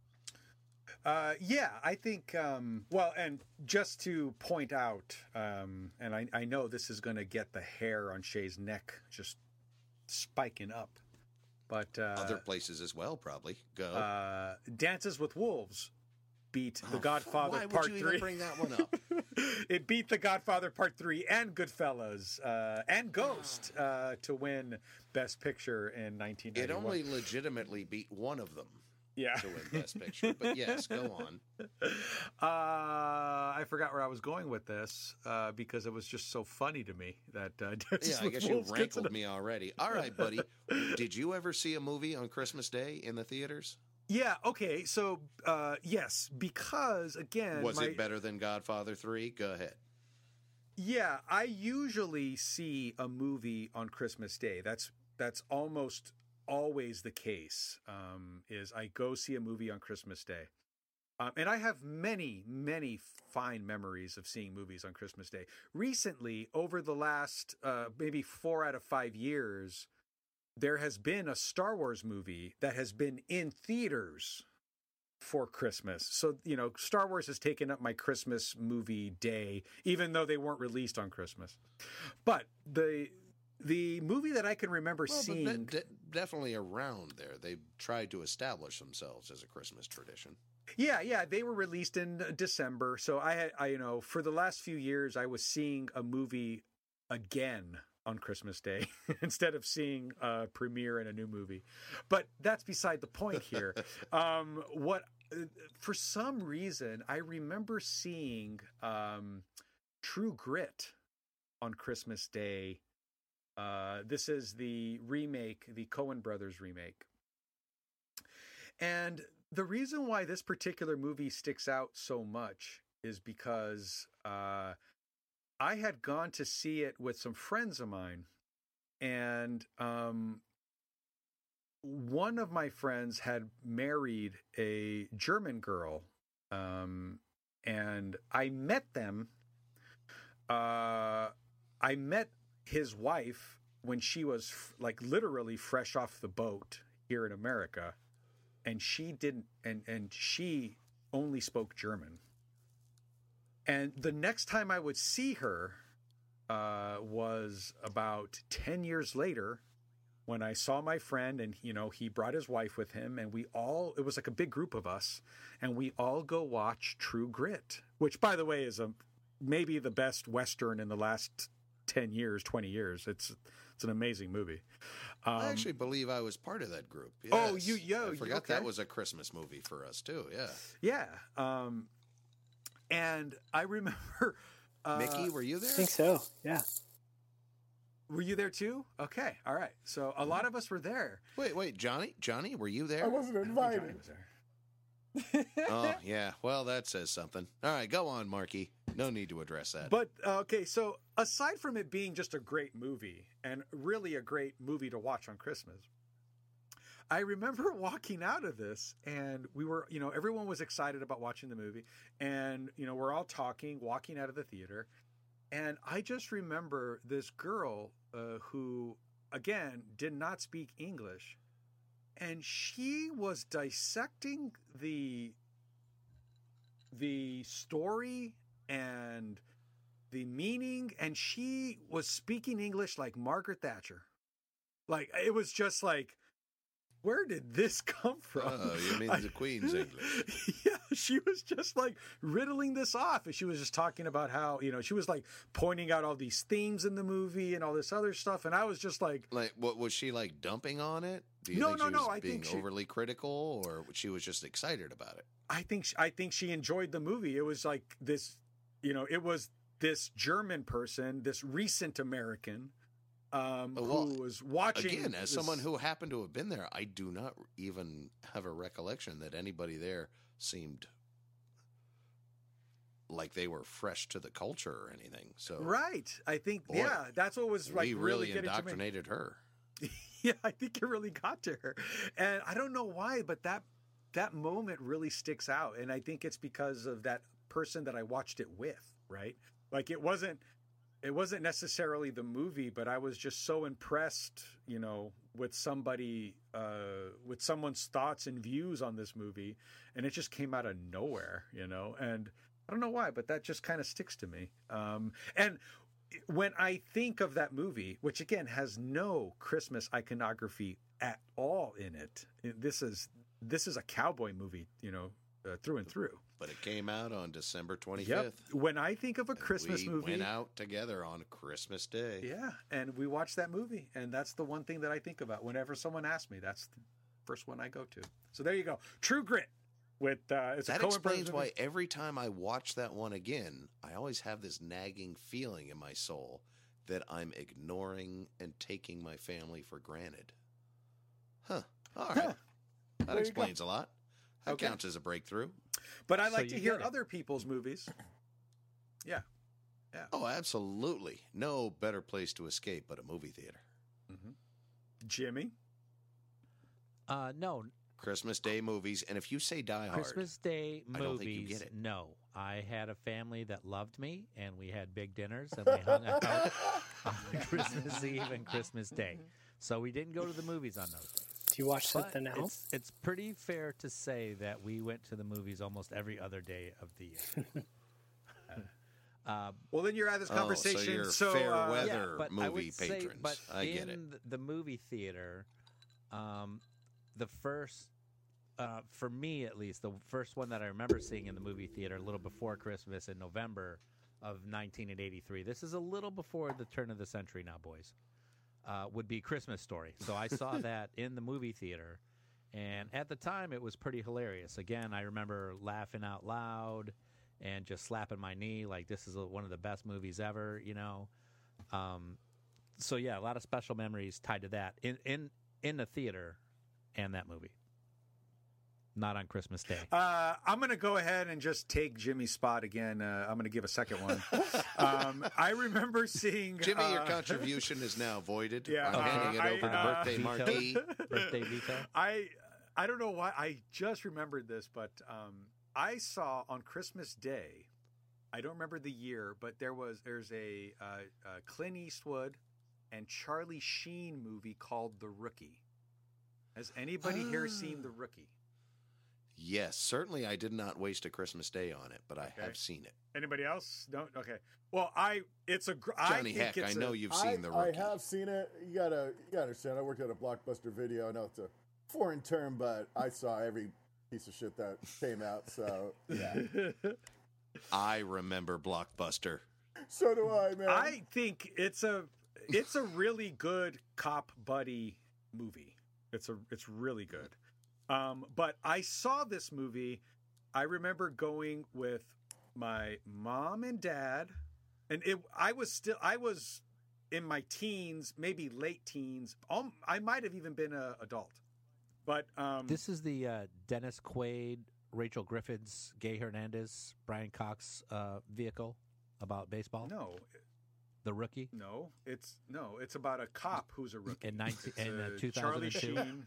Speaker 2: Uh, yeah, I think, um, well, and just to point out, um, and I, I know this is going to get the hair on Shay's neck just spiking up, but uh,
Speaker 1: Other places as well, probably. Go.
Speaker 2: uh, Dances with Wolves beat The
Speaker 1: Oh,
Speaker 2: Godfather
Speaker 1: why
Speaker 2: Part
Speaker 1: would you
Speaker 2: three.
Speaker 1: even bring that one up?
Speaker 2: It beat The Godfather Part three and Goodfellas uh, and Ghost uh, to win Best Picture in nineteen ninety-one.
Speaker 1: It only legitimately beat one of them.
Speaker 2: Yeah.
Speaker 1: to win Best Picture. But yes, go on.
Speaker 2: Uh, I forgot where I was going with this uh, because it was just so funny to me that. Uh,
Speaker 1: Yeah, I guess you rankled me already. All right, buddy. Did you ever see a movie on Christmas Day in the theaters?
Speaker 2: Yeah. Okay. So uh, yes, because again,
Speaker 1: Was
Speaker 2: my,
Speaker 1: it better than Godfather three? Go ahead.
Speaker 2: Yeah, I usually see a movie on Christmas Day. That's that's almost always the case. Um, is I go see a movie on Christmas Day, um, and I have many, many fine memories of seeing movies on Christmas Day. Recently, over the last uh, maybe four out of five years, there has been a Star Wars movie that has been in theaters for Christmas. So, you know, Star Wars has taken up my Christmas movie day, even though they weren't released on Christmas. But the the movie that I can remember
Speaker 1: Well,
Speaker 2: seeing...
Speaker 1: but de- definitely around there. They tried to establish themselves as a Christmas tradition.
Speaker 2: Yeah, yeah, they were released in December. So I had, I, you know, for the last few years, I was seeing a movie again on Christmas Day instead of seeing a premiere in a new movie. But that's beside the point here. um, what, for some reason, I remember seeing um, True Grit on Christmas Day. Uh, this is the remake, the Coen Brothers remake. And the reason why this particular movie sticks out so much is because uh, I had gone to see it with some friends of mine, and um, one of my friends had married a German girl, um, and I met them. Uh, I met his wife when she was f- like literally fresh off the boat here in America, and she didn't, and and she only spoke German. And the next time I would see her uh, was about ten years later when I saw my friend, and, you know, he brought his wife with him, and we all, it was like a big group of us, and we all go watch True Grit, which, by the way, is a maybe the best Western in the last ten years, twenty years. It's it's an amazing movie. Um,
Speaker 1: I actually believe I was part of that group. Yes.
Speaker 2: Oh, you, yo,
Speaker 1: I forgot
Speaker 2: okay.
Speaker 1: that was a Christmas movie for us too. Yeah.
Speaker 2: Yeah. Um, and I remember. Uh,
Speaker 1: Mickey, were you there?
Speaker 9: I think so. Yeah.
Speaker 2: Were you there too? Okay. All right. So a lot of us were there.
Speaker 1: Wait, wait, Johnny, Johnny, were you there?
Speaker 8: I wasn't invited.
Speaker 1: Oh, yeah. Well, that says something. All right, go on, Marky. No need to address that.
Speaker 2: But, uh, okay, so aside from it being just a great movie, and really a great movie to watch on Christmas, I remember walking out of this, and we were, you know, everyone was excited about watching the movie, and, you know, we're all talking, walking out of the theater, and I just remember this girl uh, who, again, did not speak English, and she was dissecting the the story and the meaning, and she was speaking English like Margaret Thatcher. Like, it was just like, where did this come from?
Speaker 1: Oh, you mean the Queen's English?
Speaker 2: Yeah, she was just like riddling this off. And she was just talking about how, you know, she was like pointing out all these themes in the movie and all this other stuff. And I was just like,
Speaker 1: like, what was she like dumping on it? Do you
Speaker 2: No,
Speaker 1: think
Speaker 2: no,
Speaker 1: she
Speaker 2: no,
Speaker 1: was
Speaker 2: I
Speaker 1: being
Speaker 2: think she-
Speaker 1: overly critical, or she was just excited about it?
Speaker 2: I think she, I think she enjoyed the movie. It was like this, you know, it was this German person, this recent American, um,
Speaker 1: Well,
Speaker 2: who was watching.
Speaker 1: Again, as
Speaker 2: this-
Speaker 1: someone who happened to have been there, I do not even have a recollection that anybody there seemed like they were fresh to the culture or anything. So,
Speaker 2: right, I think,
Speaker 1: Boy,
Speaker 2: yeah, that's what was like
Speaker 1: we
Speaker 2: really
Speaker 1: really
Speaker 2: getting to me.
Speaker 1: indoctrinated her.
Speaker 2: Yeah, I think it really got to her, and I don't know why, but that that moment really sticks out, and I think it's because of that person that I watched it with. Right, like it wasn't it wasn't necessarily the movie, but I was just so impressed, you know, with somebody, uh, with someone's thoughts and views on this movie, and it just came out of nowhere, you know, and I don't know why, but that just kind of sticks to me. Um, and when I think of that movie, which again has no Christmas iconography at all in it, this is this is a cowboy movie, you know, uh, through and through.
Speaker 1: But it came out on December twenty-fifth.
Speaker 2: Yep. When I think of a Christmas
Speaker 1: we
Speaker 2: movie,
Speaker 1: went out together on Christmas Day.
Speaker 2: yeah, and we watched that movie, and that's the one thing that I think about whenever someone asks me. That's first one I go to. So there you go. True Grit. With uh, it's
Speaker 1: that
Speaker 2: a
Speaker 1: explains why every time I watch that one again, I always have this nagging feeling in my soul that I'm ignoring and taking my family for granted. Huh. All right.
Speaker 2: Huh.
Speaker 1: That
Speaker 2: There you
Speaker 1: explains a lot. That
Speaker 2: Okay.
Speaker 1: counts as a breakthrough.
Speaker 2: But I
Speaker 7: So
Speaker 2: like to
Speaker 7: you
Speaker 2: hear
Speaker 7: get it.
Speaker 2: other people's movies. Yeah.
Speaker 1: Oh, absolutely. No better place to escape but a movie theater.
Speaker 2: Jimmy?
Speaker 7: Uh, no,
Speaker 1: Christmas Day movies. And if you say Die Hard,
Speaker 7: Christmas Day
Speaker 1: I
Speaker 7: movies.
Speaker 1: don't think you get it.
Speaker 7: No, I had a family that loved me, and we had big dinners, and we hung out on Christmas Eve and Christmas Day. So we didn't go to the movies on those days.
Speaker 9: Do you watch
Speaker 7: But
Speaker 9: something else?
Speaker 7: It's, it's pretty fair to say that we went to the movies almost every other day of the year. uh,
Speaker 2: Well, then you're at this
Speaker 1: Oh, so
Speaker 2: conversation.
Speaker 1: you're
Speaker 2: so
Speaker 1: fair
Speaker 2: uh,
Speaker 1: weather.
Speaker 7: yeah, but I
Speaker 1: movie
Speaker 7: would say,
Speaker 1: patrons.
Speaker 7: but
Speaker 1: I
Speaker 7: in
Speaker 1: get it.
Speaker 7: the movie theater, um, the first, uh, for me at least, the first one that I remember seeing in the movie theater a little before Christmas in November of nineteen eighty-three. This is a little before the turn of the century now, boys. Uh, would be Christmas Story. So I saw that in the movie theater, and at the time it was pretty hilarious. Again, I remember laughing out loud and just slapping my knee like this is a, one of the best movies ever, you know. Um, so yeah, a lot of special memories tied to that in in in the theater and that movie. Not on Christmas Day.
Speaker 2: Uh, I'm going to go ahead and just take Jimmy's spot again. Uh, I'm going to give a second one. um, I remember seeing
Speaker 1: Jimmy,
Speaker 2: uh,
Speaker 1: your contribution is now voided.
Speaker 2: Yeah,
Speaker 1: I'm
Speaker 2: uh,
Speaker 1: handing it
Speaker 2: I-
Speaker 1: over to
Speaker 2: uh,
Speaker 1: Birthday
Speaker 7: Veto.
Speaker 1: Marquee.
Speaker 7: Birthday veto.
Speaker 2: I I don't know why I just remembered this, but um, I saw on Christmas Day. I don't remember the year, but there was there's a, uh, uh Clint Eastwood and Charlie Sheen movie called The Rookie. Has anybody here seen The Rookie?
Speaker 1: Yes, certainly I did not waste a Christmas Day on it, but I
Speaker 2: Okay.
Speaker 1: have seen it.
Speaker 2: Anybody else? No. Okay. Well, I it's a gr-
Speaker 1: Johnny
Speaker 2: I think
Speaker 1: Heck,
Speaker 2: it's
Speaker 1: I know
Speaker 2: a,
Speaker 1: you've
Speaker 8: I,
Speaker 1: seen The
Speaker 8: I
Speaker 1: Rookie.
Speaker 8: have seen it. You gotta, you gotta understand. I worked at a Blockbuster Video. I know it's a foreign term, but I saw every piece of shit that came out. So yeah.
Speaker 1: I remember Blockbuster.
Speaker 8: So do I, man.
Speaker 2: I think it's a it's a really good cop buddy movie. It's a it's really good. Um, but I saw this movie. I remember going with my mom and dad, and it. I was still I was in my teens, maybe late teens. Um, I might have even been an adult. But um,
Speaker 7: This is the uh, Dennis Quaid, Rachel Griffiths, Gay Hernandez, Brian Cox uh, vehicle about baseball.
Speaker 2: no,
Speaker 7: The Rookie.
Speaker 2: no, it's no, it's about a cop who's a rookie.
Speaker 7: In nineteen
Speaker 2: It's,
Speaker 7: in uh,
Speaker 2: uh,
Speaker 7: two
Speaker 2: Charlie
Speaker 7: thousand two.
Speaker 2: Sheen.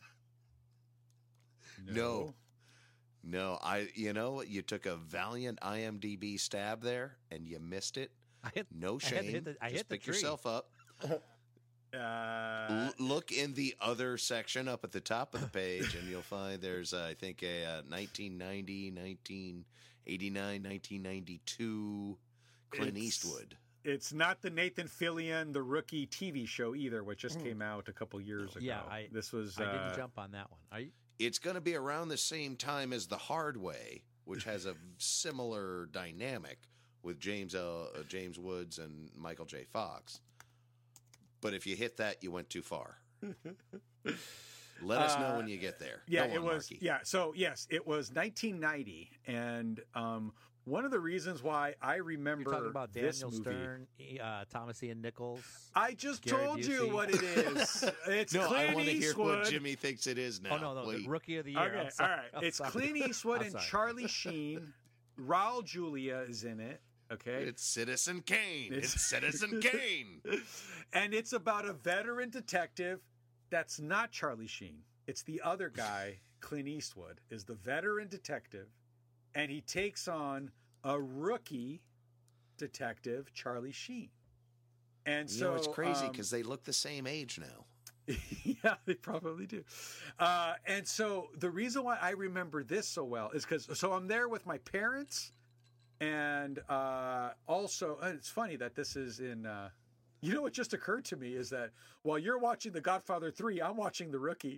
Speaker 1: No. No, I. You know, you took a valiant I M D B stab there, and you missed it.
Speaker 7: I hit,
Speaker 1: No
Speaker 7: I had to
Speaker 1: shame.
Speaker 7: hit the- I
Speaker 1: Just
Speaker 7: hit the
Speaker 1: pick
Speaker 7: tree.
Speaker 1: yourself up.
Speaker 2: Uh,
Speaker 1: L- look in the other section up at the top of the page, and you'll find there's, uh, I think, a uh, nineteen ninety, nineteen eighty-nine, nineteen ninety-two Clint
Speaker 2: It's-
Speaker 1: Eastwood.
Speaker 2: It's not the Nathan Fillion, the Rookie T V show either, which just came out a couple years ago.
Speaker 7: Yeah, I-
Speaker 2: this was.
Speaker 7: I
Speaker 2: uh,
Speaker 7: didn't jump on that one. Are you?
Speaker 1: It's going to be around the same time as The Hard Way, which has a similar dynamic with James uh, uh, James Woods and Michael J. Fox. But if you hit that, you went too far. Let us know
Speaker 2: Uh,
Speaker 1: when you get there.
Speaker 2: Yeah,
Speaker 1: Go
Speaker 2: it
Speaker 1: on,
Speaker 2: was.
Speaker 1: Marky.
Speaker 2: Yeah, so yes, it was nineteen ninety, and um, one of the reasons why I remember
Speaker 7: You're talking about
Speaker 2: this
Speaker 7: Daniel
Speaker 2: movie.
Speaker 7: Stern, E- uh, Thomas Ian Nichols.
Speaker 2: I just
Speaker 7: Gary
Speaker 2: told you
Speaker 7: Busey.
Speaker 2: what it is. It's
Speaker 1: No,
Speaker 2: Clint
Speaker 1: I want to hear
Speaker 2: Eastwood.
Speaker 1: what Jimmy thinks it is now.
Speaker 7: oh no, no, the
Speaker 1: Wait.
Speaker 7: Rookie of the Year.
Speaker 2: Okay,
Speaker 7: I'm sorry.
Speaker 2: all right.
Speaker 7: I'm
Speaker 2: It's
Speaker 7: sorry.
Speaker 2: Clint Eastwood
Speaker 7: I'm
Speaker 2: and
Speaker 7: sorry.
Speaker 2: Charlie Sheen. Raul Julia is in it. Okay,
Speaker 1: It's Citizen Kane.
Speaker 2: It's-
Speaker 1: It's, Citizen Kane.
Speaker 2: and it's about a veteran detective that's not Charlie Sheen. It's the other guy, Clint Eastwood, is the veteran detective, and he takes on a rookie detective, Charlie Sheen. And
Speaker 1: You
Speaker 2: so
Speaker 1: know, it's crazy
Speaker 2: um,
Speaker 1: because they look the same age now.
Speaker 2: yeah, they probably do. Uh, and so the reason why I remember this so well is because so I'm there with my parents, and uh, also and it's funny that this is in. Uh, you know what just occurred to me is that while you're watching The Godfather three, I'm watching The Rookie.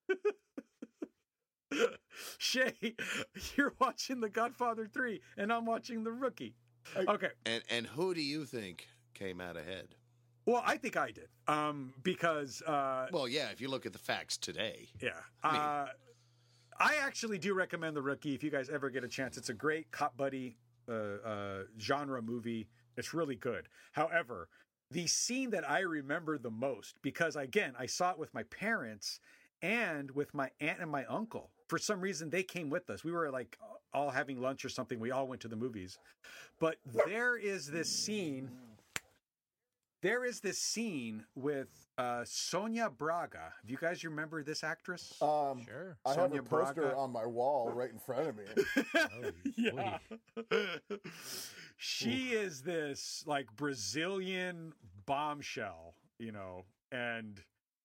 Speaker 2: Shay, you're watching The Godfather three, and I'm watching The Rookie. Okay.
Speaker 1: And and who do you think came out ahead?
Speaker 2: Well, I think I did, um, because uh,
Speaker 1: Well, yeah, if you look at the facts today.
Speaker 2: yeah,
Speaker 1: I mean-
Speaker 2: uh, I actually do recommend The Rookie if you guys ever get a chance. It's a great cop buddy uh, uh, genre movie. It's really good. However, the scene that I remember the most, because again, I saw it with my parents and with my aunt and my uncle. For some reason, they came with us. We were like all having lunch or something. We all went to the movies. But there is this scene. There is this scene with uh, Sonia Braga. Do you guys remember this actress?
Speaker 8: Um,
Speaker 7: Sure.
Speaker 8: I have
Speaker 2: Sonia
Speaker 8: a poster
Speaker 2: Braga.
Speaker 8: on my wall right in front of me.
Speaker 7: Oh,
Speaker 2: Yeah.
Speaker 7: boy.
Speaker 2: She is this like Brazilian bombshell, you know, and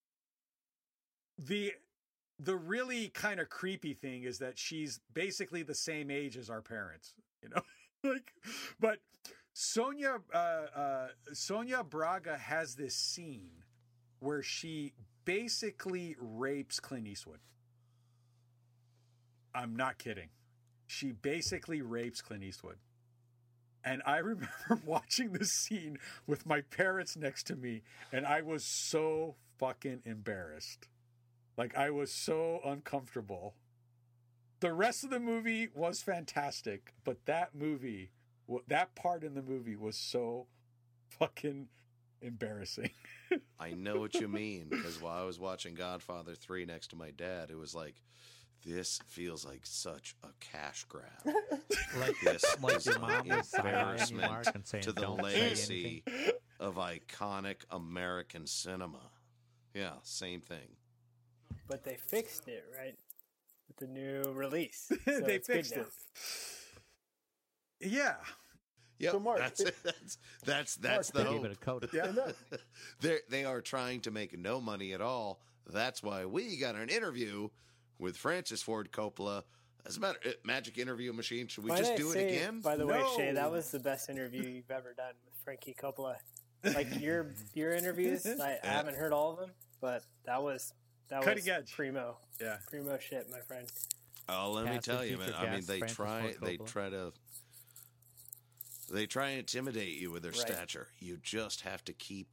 Speaker 2: the the really kind of creepy thing is that she's basically the same age as our parents, you know. Like, but Sonia uh, uh, Sonia Braga has this scene where she basically rapes Clint Eastwood. I'm not kidding. She basically rapes Clint Eastwood. And I remember watching this scene with my parents next to me, and I was so fucking embarrassed. Like, I was so uncomfortable. The rest of the movie was fantastic, but that movie, that part in the movie was so fucking embarrassing.
Speaker 1: I know what you mean, because while I was watching Godfather three next to my dad, it was like, this feels like such a cash grab.
Speaker 7: Like,
Speaker 1: This
Speaker 7: like
Speaker 1: is
Speaker 7: your
Speaker 1: an
Speaker 7: mom was silencing you,
Speaker 1: embarrassment
Speaker 7: Mark, and saying,
Speaker 1: to the
Speaker 7: "Don't say
Speaker 1: legacy of iconic American cinema. Yeah, same thing.
Speaker 9: But they fixed it, right? With the new release. So
Speaker 2: They
Speaker 9: it's good
Speaker 2: fixed
Speaker 9: now.
Speaker 2: it. Yeah.
Speaker 1: Yep,
Speaker 8: So, Mark,
Speaker 1: that's
Speaker 8: it-
Speaker 1: that's that's that's
Speaker 8: Mark,
Speaker 1: the
Speaker 7: Give
Speaker 1: hope.
Speaker 7: it a coda.
Speaker 8: Yeah, no,
Speaker 1: They they are trying to make no money at all. That's why we got an interview with Francis Ford Coppola. As a matter, uh, magic interview machine. Should we
Speaker 9: Might
Speaker 1: just
Speaker 9: I
Speaker 1: do it
Speaker 9: say,
Speaker 1: again?
Speaker 9: By the way, Shay,
Speaker 2: No.
Speaker 9: that was the best interview you've ever done with Frankie Coppola. Like your your interviews, I, I
Speaker 1: Yeah.
Speaker 9: haven't heard all of them, but that was that
Speaker 2: Cutting
Speaker 9: was
Speaker 2: edge.
Speaker 9: primo,
Speaker 2: Yeah.
Speaker 9: primo shit, my friend.
Speaker 1: Oh, let me
Speaker 7: Casting
Speaker 1: tell you, man.
Speaker 7: future
Speaker 1: I mean,
Speaker 7: cast,
Speaker 1: they
Speaker 7: Francis
Speaker 1: try
Speaker 7: Ford
Speaker 1: they
Speaker 7: Coppola.
Speaker 1: try to they try and intimidate you with their
Speaker 9: Right.
Speaker 1: stature. You just have to keep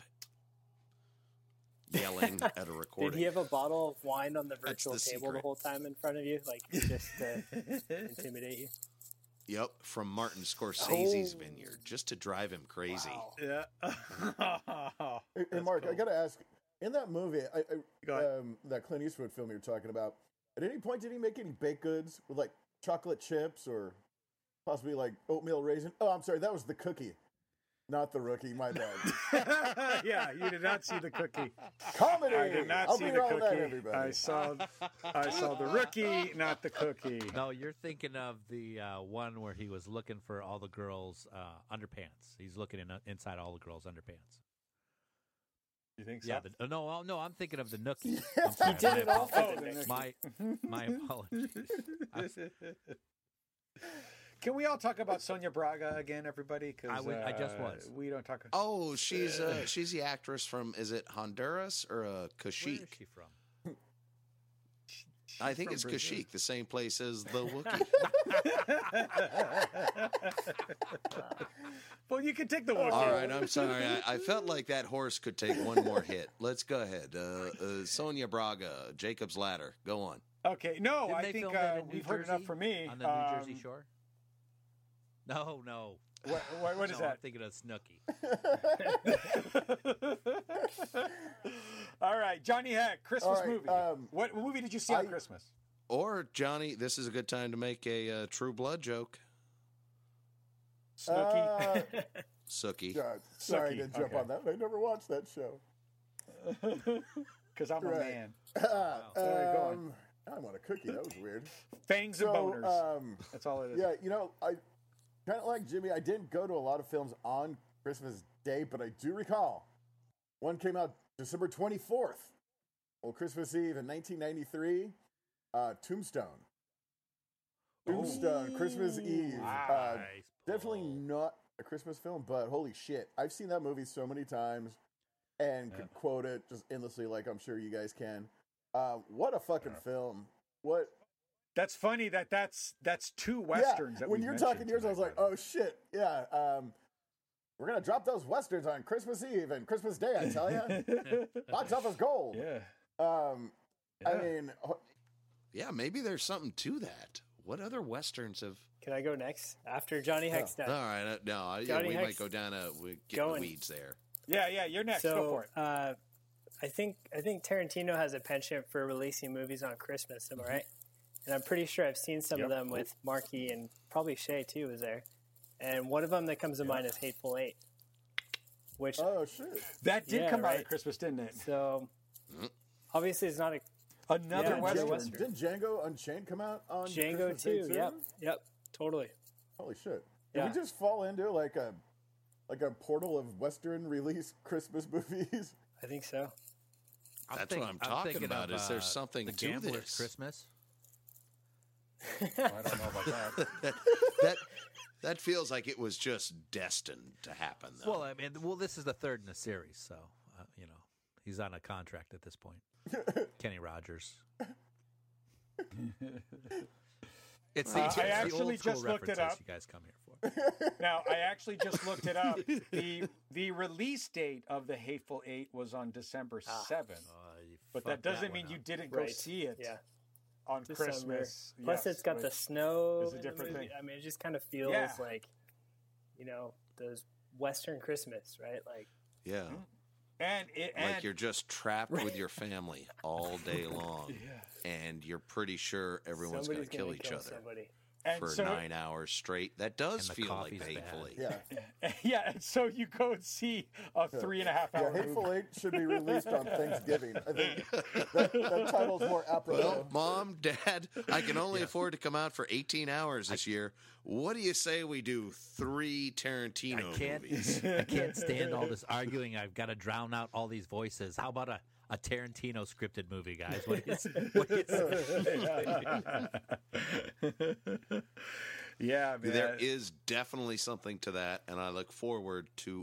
Speaker 1: yelling at a
Speaker 9: Did
Speaker 1: recording.
Speaker 9: he have a bottle of wine on the
Speaker 1: That's
Speaker 9: virtual
Speaker 1: the
Speaker 9: table the
Speaker 1: secret.
Speaker 9: whole time in front of you, like just to intimidate you?
Speaker 1: Yep, from Martin Scorsese's
Speaker 9: Oh.
Speaker 1: vineyard, just to drive him crazy.
Speaker 9: Wow.
Speaker 2: Yeah.
Speaker 8: Hey, hey, Mark, I
Speaker 2: cool.
Speaker 8: got to ask. In that movie, I,
Speaker 2: Go
Speaker 8: I,
Speaker 2: ahead.
Speaker 8: um, that Clint Eastwood film you were talking about, at any point did he make any baked goods with like chocolate chips or possibly like oatmeal raisin? Oh, I'm sorry, that was the cookie, not the rookie. My bad.
Speaker 2: Yeah, you did not see the cookie.
Speaker 8: Comedy.
Speaker 2: I did not
Speaker 8: I'll
Speaker 2: see
Speaker 8: be
Speaker 2: the
Speaker 8: wrong on that,
Speaker 2: cookie.
Speaker 8: everybody.
Speaker 2: I saw, I saw the rookie, not the cookie.
Speaker 7: No, you're thinking of the uh, one where he was looking for all the girls' uh, underpants. He's looking in, uh, inside all the girls' underpants.
Speaker 2: You think so?
Speaker 7: Yeah, the, uh, no, oh, no, I'm thinking of the Nookie.
Speaker 8: He
Speaker 7: I'm sorry,
Speaker 9: did
Speaker 7: my
Speaker 9: it all
Speaker 7: apo-
Speaker 9: for the Nookie.
Speaker 7: My, my apologies. I was-
Speaker 2: Can we all talk about Sonia Braga again, everybody? Because
Speaker 7: I would- I just was.
Speaker 2: We don't talk.
Speaker 1: Oh, she's uh, she's the actress from, is it Honduras or uh,
Speaker 7: Where
Speaker 1: Kashyyyk?
Speaker 7: is she from?
Speaker 1: I think
Speaker 2: from
Speaker 1: it's
Speaker 2: Brazil.
Speaker 1: Kashyyyk, the same place as the Wookiee.
Speaker 2: Well, you can take the one.
Speaker 1: All right, I'm sorry. I, I felt like that horse could take one more hit. Let's go ahead. Uh, uh, Sonia Braga, Jacob's Ladder. Go on.
Speaker 2: Okay, no,
Speaker 7: Didn't
Speaker 2: I
Speaker 7: they
Speaker 2: think
Speaker 7: film that
Speaker 2: uh,
Speaker 7: in New
Speaker 2: we've heard enough
Speaker 7: Jersey?
Speaker 2: from me.
Speaker 7: On the New Jersey
Speaker 2: Um,
Speaker 7: shore? No, no.
Speaker 2: What, what, what is
Speaker 7: No, I'm
Speaker 2: that?
Speaker 7: thinking of Snooki.
Speaker 2: All right, Johnny Heck, Christmas
Speaker 8: All right,
Speaker 2: movie.
Speaker 8: um,
Speaker 2: what movie did you see on
Speaker 8: I-
Speaker 2: Christmas?
Speaker 1: Or, Johnny, this is a good time to make a uh, True Blood joke.
Speaker 2: Snooki.
Speaker 8: Uh,
Speaker 1: Sookie.
Speaker 8: God, sorry
Speaker 2: Sucky,
Speaker 8: to jump
Speaker 2: okay.
Speaker 8: on that. I never watched that show.
Speaker 2: Because I'm a
Speaker 8: Right.
Speaker 2: man.
Speaker 8: Uh,
Speaker 2: Sorry, go on.
Speaker 8: um, I want a cookie. That was weird.
Speaker 2: Fangs
Speaker 8: So,
Speaker 2: and boners.
Speaker 8: um,
Speaker 2: That's all it is.
Speaker 8: yeah, you know, I kind of like Jimmy. I didn't go to a lot of films on Christmas Day, but I do recall one came out December twenty-fourth. Well, Christmas Eve in nineteen ninety-three. Uh, Tombstone. Tombstone, Christmas Eve. Uh,
Speaker 7: Nice
Speaker 8: definitely
Speaker 7: pull.
Speaker 8: not a Christmas film, but holy shit. I've seen that movie so many times and could quote it just endlessly, like I'm sure you guys can. Uh, what a fucking film. What?
Speaker 2: That's funny that that's that's two
Speaker 8: Yeah,
Speaker 2: westerns. that
Speaker 8: when
Speaker 2: we
Speaker 8: you're
Speaker 2: mentioned
Speaker 8: talking yours, I was
Speaker 2: tonight,
Speaker 8: like,
Speaker 2: by the way.
Speaker 8: oh shit. Yeah. Um, We're gonna drop those westerns on Christmas Eve and Christmas Day. I tell you, box office gold.
Speaker 2: Yeah.
Speaker 8: Um,
Speaker 2: Yeah.
Speaker 8: I mean, ho-
Speaker 1: Yeah, maybe there's something to that. What other westerns have?
Speaker 9: Can I go next after Johnny Heck's done?
Speaker 1: All right, uh, no, I- yeah,
Speaker 9: Johnny
Speaker 1: we
Speaker 9: Heck's
Speaker 1: might go down a we get
Speaker 9: going.
Speaker 1: the weeds there.
Speaker 2: Yeah, yeah, you're next.
Speaker 9: So,
Speaker 2: Go for it.
Speaker 9: Uh, I think I think Tarantino has a penchant for releasing movies on Christmas. Am I right? And I'm pretty sure I've seen some of
Speaker 2: Yep.
Speaker 9: them with Marky and probably Shay too was there. And one of them that comes to mind is Hateful Eight, which
Speaker 8: oh shit,
Speaker 2: That did
Speaker 9: yeah,
Speaker 2: come out
Speaker 9: right.
Speaker 2: at Christmas, didn't it?
Speaker 9: so obviously it's not a
Speaker 2: Another
Speaker 9: Yeah,
Speaker 2: Western.
Speaker 9: Django- Western.
Speaker 8: didn't Django Unchained come out on
Speaker 9: Django
Speaker 8: Christmas Day
Speaker 9: too. Yep, yep, totally.
Speaker 8: Holy shit! Did
Speaker 9: Yeah.
Speaker 8: we just fall into like a like a portal of Western release Christmas movies?
Speaker 9: I think so.
Speaker 7: I'm
Speaker 1: That's
Speaker 7: think-
Speaker 1: what I'm talking
Speaker 7: thinking
Speaker 1: about,
Speaker 7: of,
Speaker 1: is there
Speaker 7: uh,
Speaker 1: something
Speaker 7: the
Speaker 1: to
Speaker 7: Gambler's
Speaker 1: this?
Speaker 7: Christmas.
Speaker 2: I don't know about that.
Speaker 1: that, that that feels like it was just destined to happen. Though.
Speaker 7: Well, I mean, well, this is the third in the series, so uh, you know he's on a contract at this point. Kenny Rogers. It's the,
Speaker 2: Uh, I
Speaker 7: it's the
Speaker 2: actually
Speaker 7: old school
Speaker 2: just looked it
Speaker 7: references
Speaker 2: up.
Speaker 7: you guys come here for.
Speaker 2: Now, I actually just looked it up. The the release date of the Hateful Eight was on December seventh.
Speaker 7: Uh, you
Speaker 2: But
Speaker 7: fucked
Speaker 2: that doesn't
Speaker 7: one
Speaker 2: mean you
Speaker 7: up.
Speaker 2: didn't go
Speaker 9: Right.
Speaker 2: see it
Speaker 9: Yeah.
Speaker 2: on
Speaker 9: December.
Speaker 2: Christmas.
Speaker 9: Plus,
Speaker 2: Yes,
Speaker 9: it's got the
Speaker 2: which-
Speaker 9: snow.
Speaker 2: is a
Speaker 9: in the
Speaker 2: different
Speaker 9: movie.
Speaker 2: thing.
Speaker 9: I mean, it just kind of feels
Speaker 2: Yeah.
Speaker 9: like, you know, those Western Christmas, right? Like,
Speaker 1: yeah,
Speaker 2: and it and
Speaker 1: like you're just trapped with your family all day long, and you're pretty sure everyone's going to
Speaker 9: somebody's
Speaker 1: kill
Speaker 9: gonna
Speaker 1: each
Speaker 9: kill
Speaker 1: other
Speaker 9: somebody.
Speaker 2: and
Speaker 1: for
Speaker 2: so,
Speaker 1: nine hours straight. That does
Speaker 7: And the
Speaker 1: feel like
Speaker 7: coffee's bad.
Speaker 1: painfully.
Speaker 8: Yeah,
Speaker 2: yeah, and so you go and see a three and a half
Speaker 8: yeah.
Speaker 2: hour
Speaker 8: Hateful
Speaker 2: movie.
Speaker 8: Eight should be released on Thanksgiving. I think that, that title's more apropos.
Speaker 1: Well, Mom, Dad, I can only afford to come out for eighteen hours this year. What do you say we do three Tarantino
Speaker 7: I can't.
Speaker 1: movies?
Speaker 7: I can't stand all this arguing. I've got to drown out all these voices. How about a, a Tarantino scripted movie, guys? What do you, what do you say?
Speaker 2: Yeah, man.
Speaker 1: There is definitely something to that, and I look forward to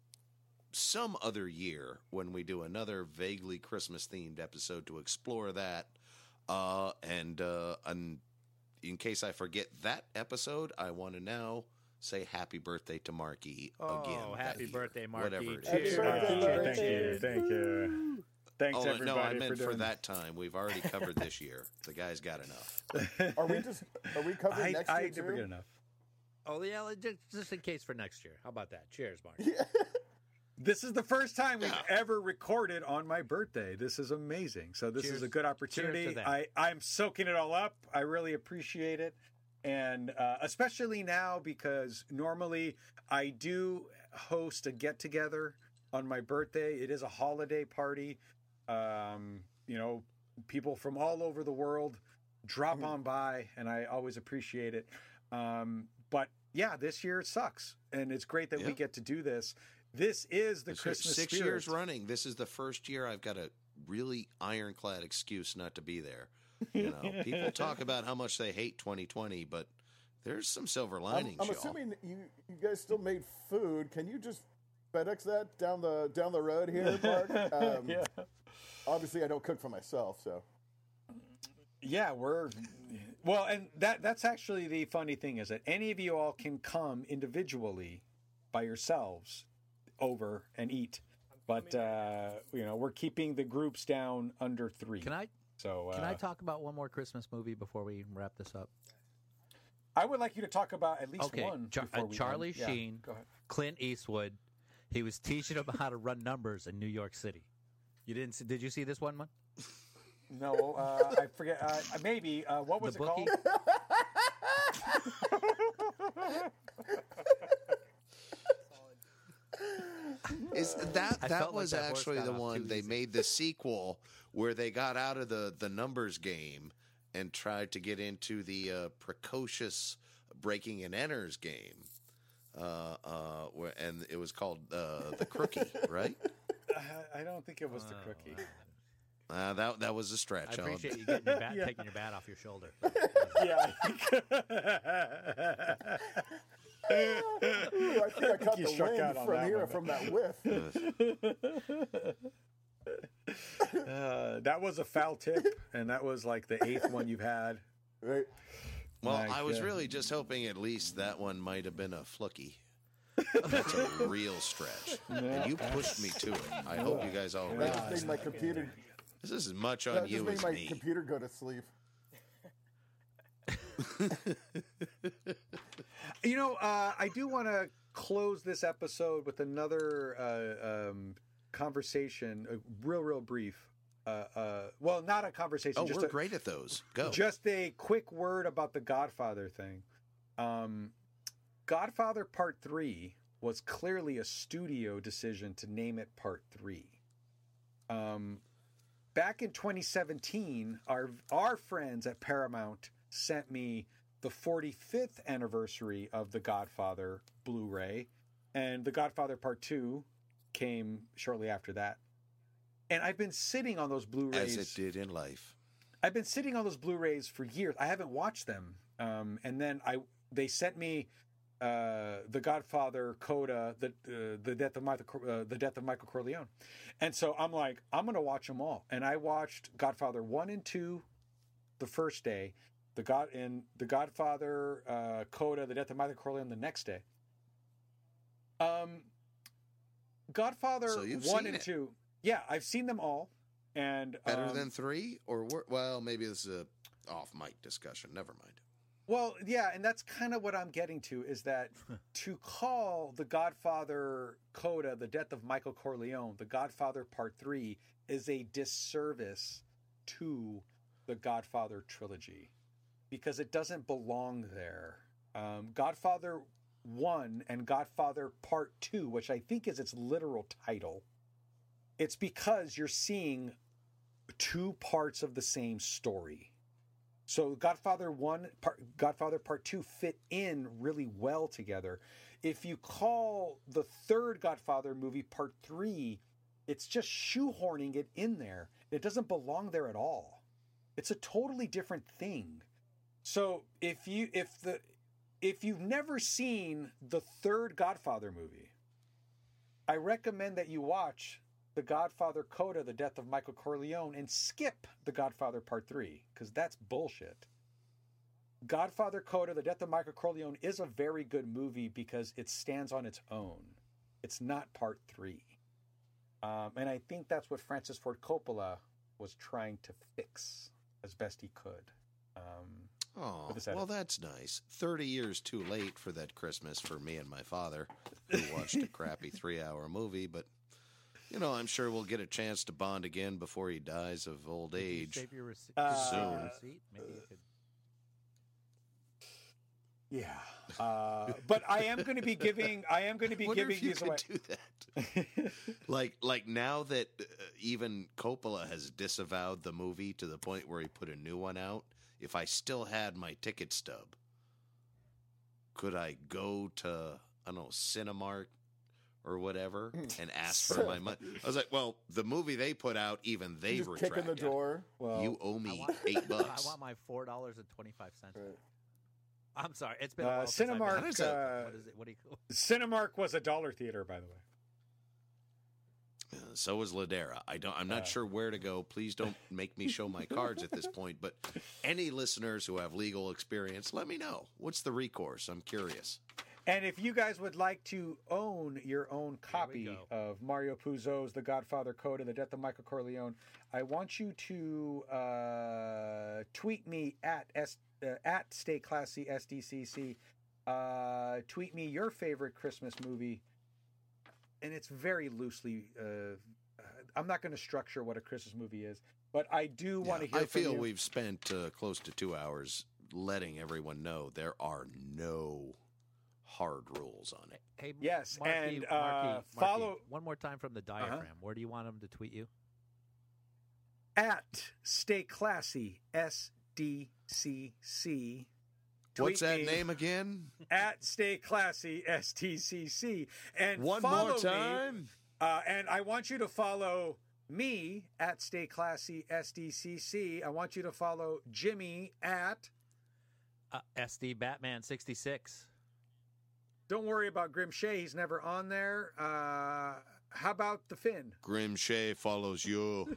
Speaker 1: some other year when we do another vaguely Christmas themed episode to explore that. Uh, and uh, and in case I forget that episode, I want to now say happy birthday to Marky
Speaker 7: Oh,
Speaker 1: again. that
Speaker 7: happy
Speaker 1: year,
Speaker 7: birthday, Marky.
Speaker 1: Whatever it
Speaker 8: Happy
Speaker 1: is.
Speaker 8: birthday,
Speaker 2: Uh,
Speaker 8: Marky.
Speaker 2: thank you, thank you. Thanks,
Speaker 1: Oh,
Speaker 2: everybody.
Speaker 1: no, I meant
Speaker 2: for,
Speaker 1: for
Speaker 2: doing
Speaker 1: that time. We've already covered this year. The guy's got enough.
Speaker 8: Are we just are we covering
Speaker 2: I,
Speaker 8: next
Speaker 2: I
Speaker 8: year
Speaker 2: never
Speaker 8: too?
Speaker 2: get enough.
Speaker 7: Oh yeah, like, just, just in case for next year. How about that? Cheers, Mark.
Speaker 2: This is the first time we've
Speaker 1: Yeah.
Speaker 2: ever recorded on my birthday. This is amazing. So this
Speaker 7: Cheers-
Speaker 2: is a good
Speaker 7: cheers
Speaker 2: opportunity.
Speaker 7: to that.
Speaker 2: I, I'm soaking it all up. I really appreciate it. And uh, especially now because normally I do host a get together on my birthday. It is a holiday party. Um, you know, people from all over the world drop on by, and I always appreciate it. Um, but yeah, this year it sucks. And it's great that we
Speaker 1: Yeah.
Speaker 2: get to do this. This is the
Speaker 1: It's
Speaker 2: Christmas
Speaker 1: six
Speaker 2: spirit.
Speaker 1: years running. This is the first year I've got a really ironclad excuse not to be there. You know, people talk about how much they hate twenty twenty, but there's some silver
Speaker 8: I'm,
Speaker 1: linings,
Speaker 8: I'm
Speaker 1: y'all.
Speaker 8: assuming you you guys still made food. Can you just FedEx that down the down the road here, Mark? Um,
Speaker 2: Yeah.
Speaker 8: Obviously, I don't cook for myself, so
Speaker 2: Yeah, we're well, and that that's actually the funny thing is that any of you all can come individually by yourselves over and eat, but uh, you know we're keeping the groups down under three.
Speaker 7: Can I
Speaker 2: So uh,
Speaker 7: can I talk about one more Christmas movie before we wrap this up?
Speaker 2: I would like you to talk about at least
Speaker 7: Okay,
Speaker 2: one.
Speaker 7: Char-
Speaker 2: before
Speaker 7: uh,
Speaker 2: we
Speaker 7: Charlie
Speaker 2: end. Yeah,
Speaker 7: Sheen,
Speaker 2: go ahead.
Speaker 7: Clint Eastwood. He was teaching them how to run numbers in New York City. You didn't? See, did you see this one, man?
Speaker 2: No, uh, I forget. Uh, maybe uh, what was
Speaker 7: The
Speaker 2: it
Speaker 7: bookie?
Speaker 2: called?
Speaker 1: Is that
Speaker 7: I
Speaker 1: that
Speaker 7: felt like
Speaker 1: was
Speaker 7: that horse
Speaker 1: actually
Speaker 7: got
Speaker 1: the
Speaker 7: off
Speaker 1: one
Speaker 7: too
Speaker 1: they
Speaker 7: easy.
Speaker 1: made the sequel where they got out of the the numbers game and tried to get into the uh, precocious breaking and enters game. Uh, uh, where, and it was called uh, the Crookie, right?
Speaker 2: Uh, I don't think it was the cookie.
Speaker 1: Uh, that that was a stretch.
Speaker 7: I
Speaker 1: I'll-
Speaker 7: appreciate you getting your bat,
Speaker 2: Yeah.
Speaker 7: taking your bat off your shoulder.
Speaker 2: Yeah.
Speaker 8: Ooh, I think I caught
Speaker 2: you
Speaker 8: the
Speaker 2: struck
Speaker 8: wind
Speaker 2: out on
Speaker 8: from
Speaker 2: that
Speaker 8: here
Speaker 2: one.
Speaker 8: from that whiff.
Speaker 2: Uh, that was a foul tip, and that was like the eighth one you've had.
Speaker 8: Right?
Speaker 1: Well,
Speaker 2: Like,
Speaker 1: I was
Speaker 2: uh,
Speaker 1: really just hoping at least that one might have been a fluky. That's a real stretch. And you pushed me to it. I hope you guys all
Speaker 8: That
Speaker 1: realize
Speaker 8: just made my computer.
Speaker 1: this is as much on
Speaker 8: That just
Speaker 1: you
Speaker 8: made
Speaker 1: as
Speaker 8: my
Speaker 1: me.
Speaker 8: computer go to sleep.
Speaker 2: You know, uh, I do want to close this episode with another uh, um, conversation, uh, real, real brief. Uh, uh, well, not a conversation.
Speaker 1: Oh,
Speaker 2: just
Speaker 1: we're
Speaker 2: a,
Speaker 1: great at those. Go.
Speaker 2: Just a quick word about the Godfather thing. Um, Godfather Part three was clearly a studio decision to name it Part three. Um, back in twenty seventeen, our our friends at Paramount sent me the forty-fifth anniversary of The Godfather Blu-ray, and The Godfather Part two came shortly after that. And I've been sitting on those Blu-rays.
Speaker 1: As it did in life.
Speaker 2: I've been sitting on those Blu-rays for years. I haven't watched them. Um, and then I they sent me uh, The Godfather, Coda, the uh, the death of Michael, uh, the death of Michael Corleone, and so I'm like, I'm gonna watch them all. And I watched Godfather one and two the first day, the God and the Godfather, uh, Coda, the death of Michael Corleone the next day. Um, Godfather
Speaker 1: So you've
Speaker 2: one
Speaker 1: seen
Speaker 2: and
Speaker 1: it.
Speaker 2: two, yeah, I've seen them all. And
Speaker 1: Better
Speaker 2: um,
Speaker 1: than three? Or, wor- well, maybe this is a off-mic discussion. Never mind.
Speaker 2: Well, yeah, and that's kind of what I'm getting to is that to call The Godfather Coda, The Death of Michael Corleone, The Godfather Part three is a disservice to the Godfather trilogy because it doesn't belong there. Um, Godfather one and Godfather Part two, which I think is its literal title, it's because you're seeing two parts of the same story. So Godfather one, part, Godfather Part two fit in really well together. If you call the third Godfather movie Part three, it's just shoehorning it in there. It doesn't belong there at all. It's a totally different thing. So if you if the if you've never seen the third Godfather movie, I recommend that you watch The Godfather Coda, The Death of Michael Corleone, and skip The Godfather Part three, because that's bullshit. Godfather Coda, The Death of Michael Corleone is a very good movie because it stands on its own. It's not Part three. Um, and I think that's what Francis Ford Coppola was trying to fix as best he could. Um,
Speaker 1: Oh,
Speaker 2: with this edit.
Speaker 1: well, that's nice. thirty years too late for that Christmas for me and my father, who watched a crappy three-hour movie, but... You know, I'm sure we'll get a chance to bond again before he dies of old
Speaker 7: Did you
Speaker 1: age.
Speaker 7: save your rece-
Speaker 2: Uh,
Speaker 7: did you save your
Speaker 1: soon.
Speaker 7: receipt? Maybe you could.
Speaker 2: yeah. Uh, but I am going to be giving, I am going to be
Speaker 1: Wonder
Speaker 2: giving
Speaker 1: if you
Speaker 2: these
Speaker 1: could
Speaker 2: away.
Speaker 1: do that. like, like now that uh, even Coppola has disavowed the movie to the point where he put a new one out, if I still had my ticket stub, could I go to, I don't know, Cinemark or whatever and ask for my money? I was like, well, the movie they put out, even they
Speaker 8: You just
Speaker 1: retracted.
Speaker 8: kick in the door.
Speaker 2: Well,
Speaker 1: You owe me
Speaker 7: I want,
Speaker 1: eight bucks.
Speaker 7: I want my four dollars and twenty five cents.
Speaker 8: Right.
Speaker 7: I'm sorry, it's been a
Speaker 2: Uh,
Speaker 7: while since I've been-
Speaker 2: Cinemark,
Speaker 1: That is a-
Speaker 2: uh,
Speaker 7: what is it? What do you?
Speaker 2: Cinemark was a dollar theater, by the way.
Speaker 1: Uh, so was Ladera. I don't. I'm not
Speaker 2: Uh.
Speaker 1: sure where to go. Please don't make me show my cards at this point. But any listeners who have legal experience, let me know. What's the recourse? I'm curious.
Speaker 2: And if you guys would like to own your own copy
Speaker 7: go.
Speaker 2: of Mario Puzo's The Godfather Coda, The Death of Michael Corleone, I want you to uh, tweet me at S, uh, at Stay Classy S D C C. Uh, tweet me your favorite Christmas movie, and it's very loosely. Uh, I'm not going to structure what a Christmas movie is, but I do want to
Speaker 1: Yeah,
Speaker 2: hear.
Speaker 1: I feel
Speaker 2: from you.
Speaker 1: we've spent uh, close to two hours letting everyone know there are no hard rules on it.
Speaker 7: Hey,
Speaker 2: Yes,
Speaker 7: Marky,
Speaker 2: and,
Speaker 7: Marky,
Speaker 2: uh,
Speaker 7: Marky,
Speaker 2: follow-
Speaker 7: one more time from the diaphragm. Where do you want them to tweet you?
Speaker 2: At Stay Classy S D C C.
Speaker 1: What's
Speaker 2: Tweet
Speaker 1: that
Speaker 2: me
Speaker 1: name again?
Speaker 2: At Stay Classy S T C C. And
Speaker 1: One
Speaker 2: follow
Speaker 1: more
Speaker 2: me,
Speaker 1: time.
Speaker 2: uh, and I want you to follow me at Stay Classy S D C C. I want you to follow Jimmy at.
Speaker 7: Uh, S D Batman sixty-six.
Speaker 2: Don't worry about Grim Shay. He's never on there. Uh, how about the Finn?
Speaker 1: Grim Shay follows you.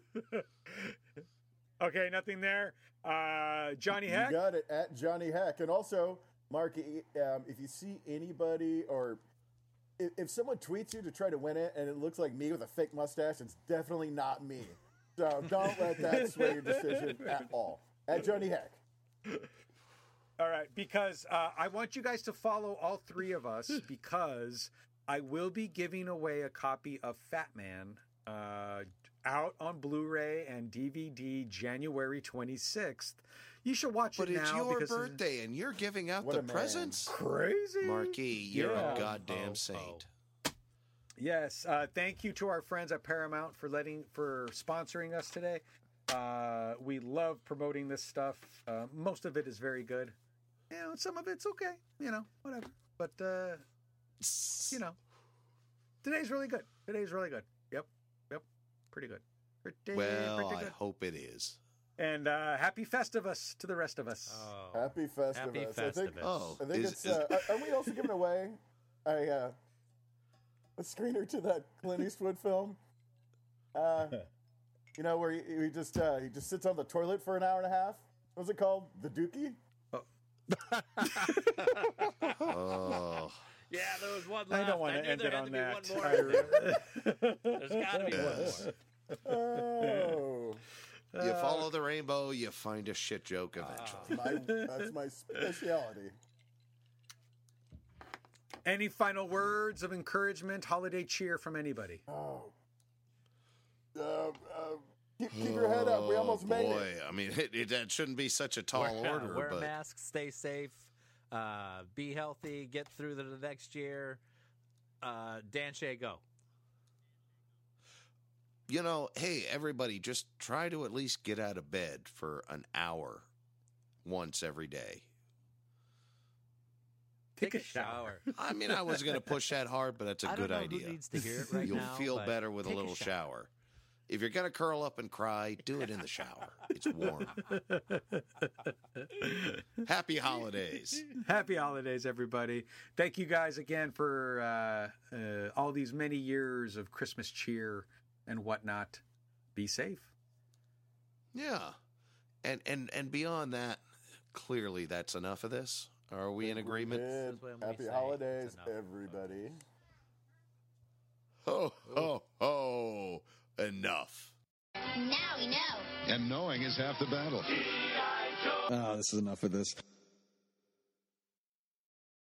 Speaker 2: Okay, nothing there. Uh, Johnny
Speaker 8: You
Speaker 2: Heck.
Speaker 8: got it at Johnny Heck. And also, Mark, um, if you see anybody or if, if someone tweets you to try to win it and it looks like me with a fake mustache, it's definitely not me. So don't let that sway your decision at all. At Johnny Heck.
Speaker 2: All right, because uh, I want you guys to follow all three of us because I will be giving away a copy of Fat Man uh, out on Blu-ray and D V D January twenty-sixth. You should watch
Speaker 1: But
Speaker 2: it
Speaker 1: it's
Speaker 2: now.
Speaker 1: your
Speaker 2: because
Speaker 1: birthday, and you're giving out
Speaker 8: What
Speaker 1: the
Speaker 8: a man.
Speaker 1: presents.
Speaker 2: Crazy.
Speaker 1: Marquis, you're
Speaker 2: Yeah.
Speaker 1: a goddamn
Speaker 7: Oh,
Speaker 1: saint.
Speaker 2: Yes, uh, thank you to our friends at Paramount for letting for sponsoring us today. Uh, we love promoting this stuff. Uh, most of it is very good. You know, some of it's okay. You know, whatever. But uh, you know, today's really good. Today's really good. Yep, yep, pretty good. Pretty,
Speaker 1: Well,
Speaker 2: pretty
Speaker 1: I
Speaker 2: good.
Speaker 1: hope it is.
Speaker 2: And uh, happy Festivus to the rest of us.
Speaker 7: Oh,
Speaker 8: Happy Festivus.
Speaker 7: happy
Speaker 8: I think,
Speaker 7: Festivus.
Speaker 1: Oh,
Speaker 8: I think
Speaker 1: is-
Speaker 8: it's.
Speaker 1: is-
Speaker 8: Uh, are we also giving away a uh, a screener to that Clint Eastwood film? Uh, you know, where he, he just uh, he just sits on the toilet for an hour and a half. What's it called? The Dookie.
Speaker 1: oh,
Speaker 7: Yeah, there was one
Speaker 2: I
Speaker 7: left.
Speaker 2: don't want
Speaker 7: knew
Speaker 2: to end
Speaker 7: there
Speaker 2: it
Speaker 7: had
Speaker 2: on
Speaker 7: to be
Speaker 2: that.
Speaker 7: one more.
Speaker 2: I-
Speaker 7: There's got to be one more.
Speaker 8: Oh,
Speaker 1: you follow the rainbow, you find a shit joke eventually.
Speaker 8: my, that's my specialty.
Speaker 2: Any final words of encouragement, holiday cheer from anybody?
Speaker 8: Oh. Uh, uh, keep, keep your head up. We almost
Speaker 1: Oh,
Speaker 8: made
Speaker 1: boy.
Speaker 8: it.
Speaker 1: I mean, it, it, that shouldn't be such a tall
Speaker 7: wear,
Speaker 1: order,
Speaker 7: wear
Speaker 1: but
Speaker 7: a mask, stay safe, uh, be healthy, get through the, the next year. Uh, Dan Shea, go.
Speaker 1: you know, hey, everybody, just try to at least get out of bed for an hour once every day.
Speaker 2: Take, Take a shower.
Speaker 7: shower.
Speaker 1: I mean, I was going to push that hard, but that's a
Speaker 7: I
Speaker 1: good
Speaker 7: don't know
Speaker 1: idea.
Speaker 7: Who needs to hear it right
Speaker 1: You'll
Speaker 7: now,
Speaker 1: feel
Speaker 7: but
Speaker 1: better with a
Speaker 7: take
Speaker 1: little
Speaker 7: shower.
Speaker 1: shower. If you're going to curl up and cry, do it in the shower. It's warm. Happy holidays.
Speaker 2: Happy holidays, everybody. Thank you guys again for uh, uh, all these many years of Christmas cheer and whatnot. Be safe.
Speaker 1: Yeah. And and and beyond that, clearly that's enough of this. Are we in agreement?
Speaker 8: Good.
Speaker 7: is when we
Speaker 8: Happy
Speaker 7: say
Speaker 8: holidays,
Speaker 7: it's enough.
Speaker 8: everybody.
Speaker 1: Ho, ho, ho. Enough.
Speaker 11: Now we know.
Speaker 12: And knowing is half the battle.
Speaker 13: Oh, this is enough of this.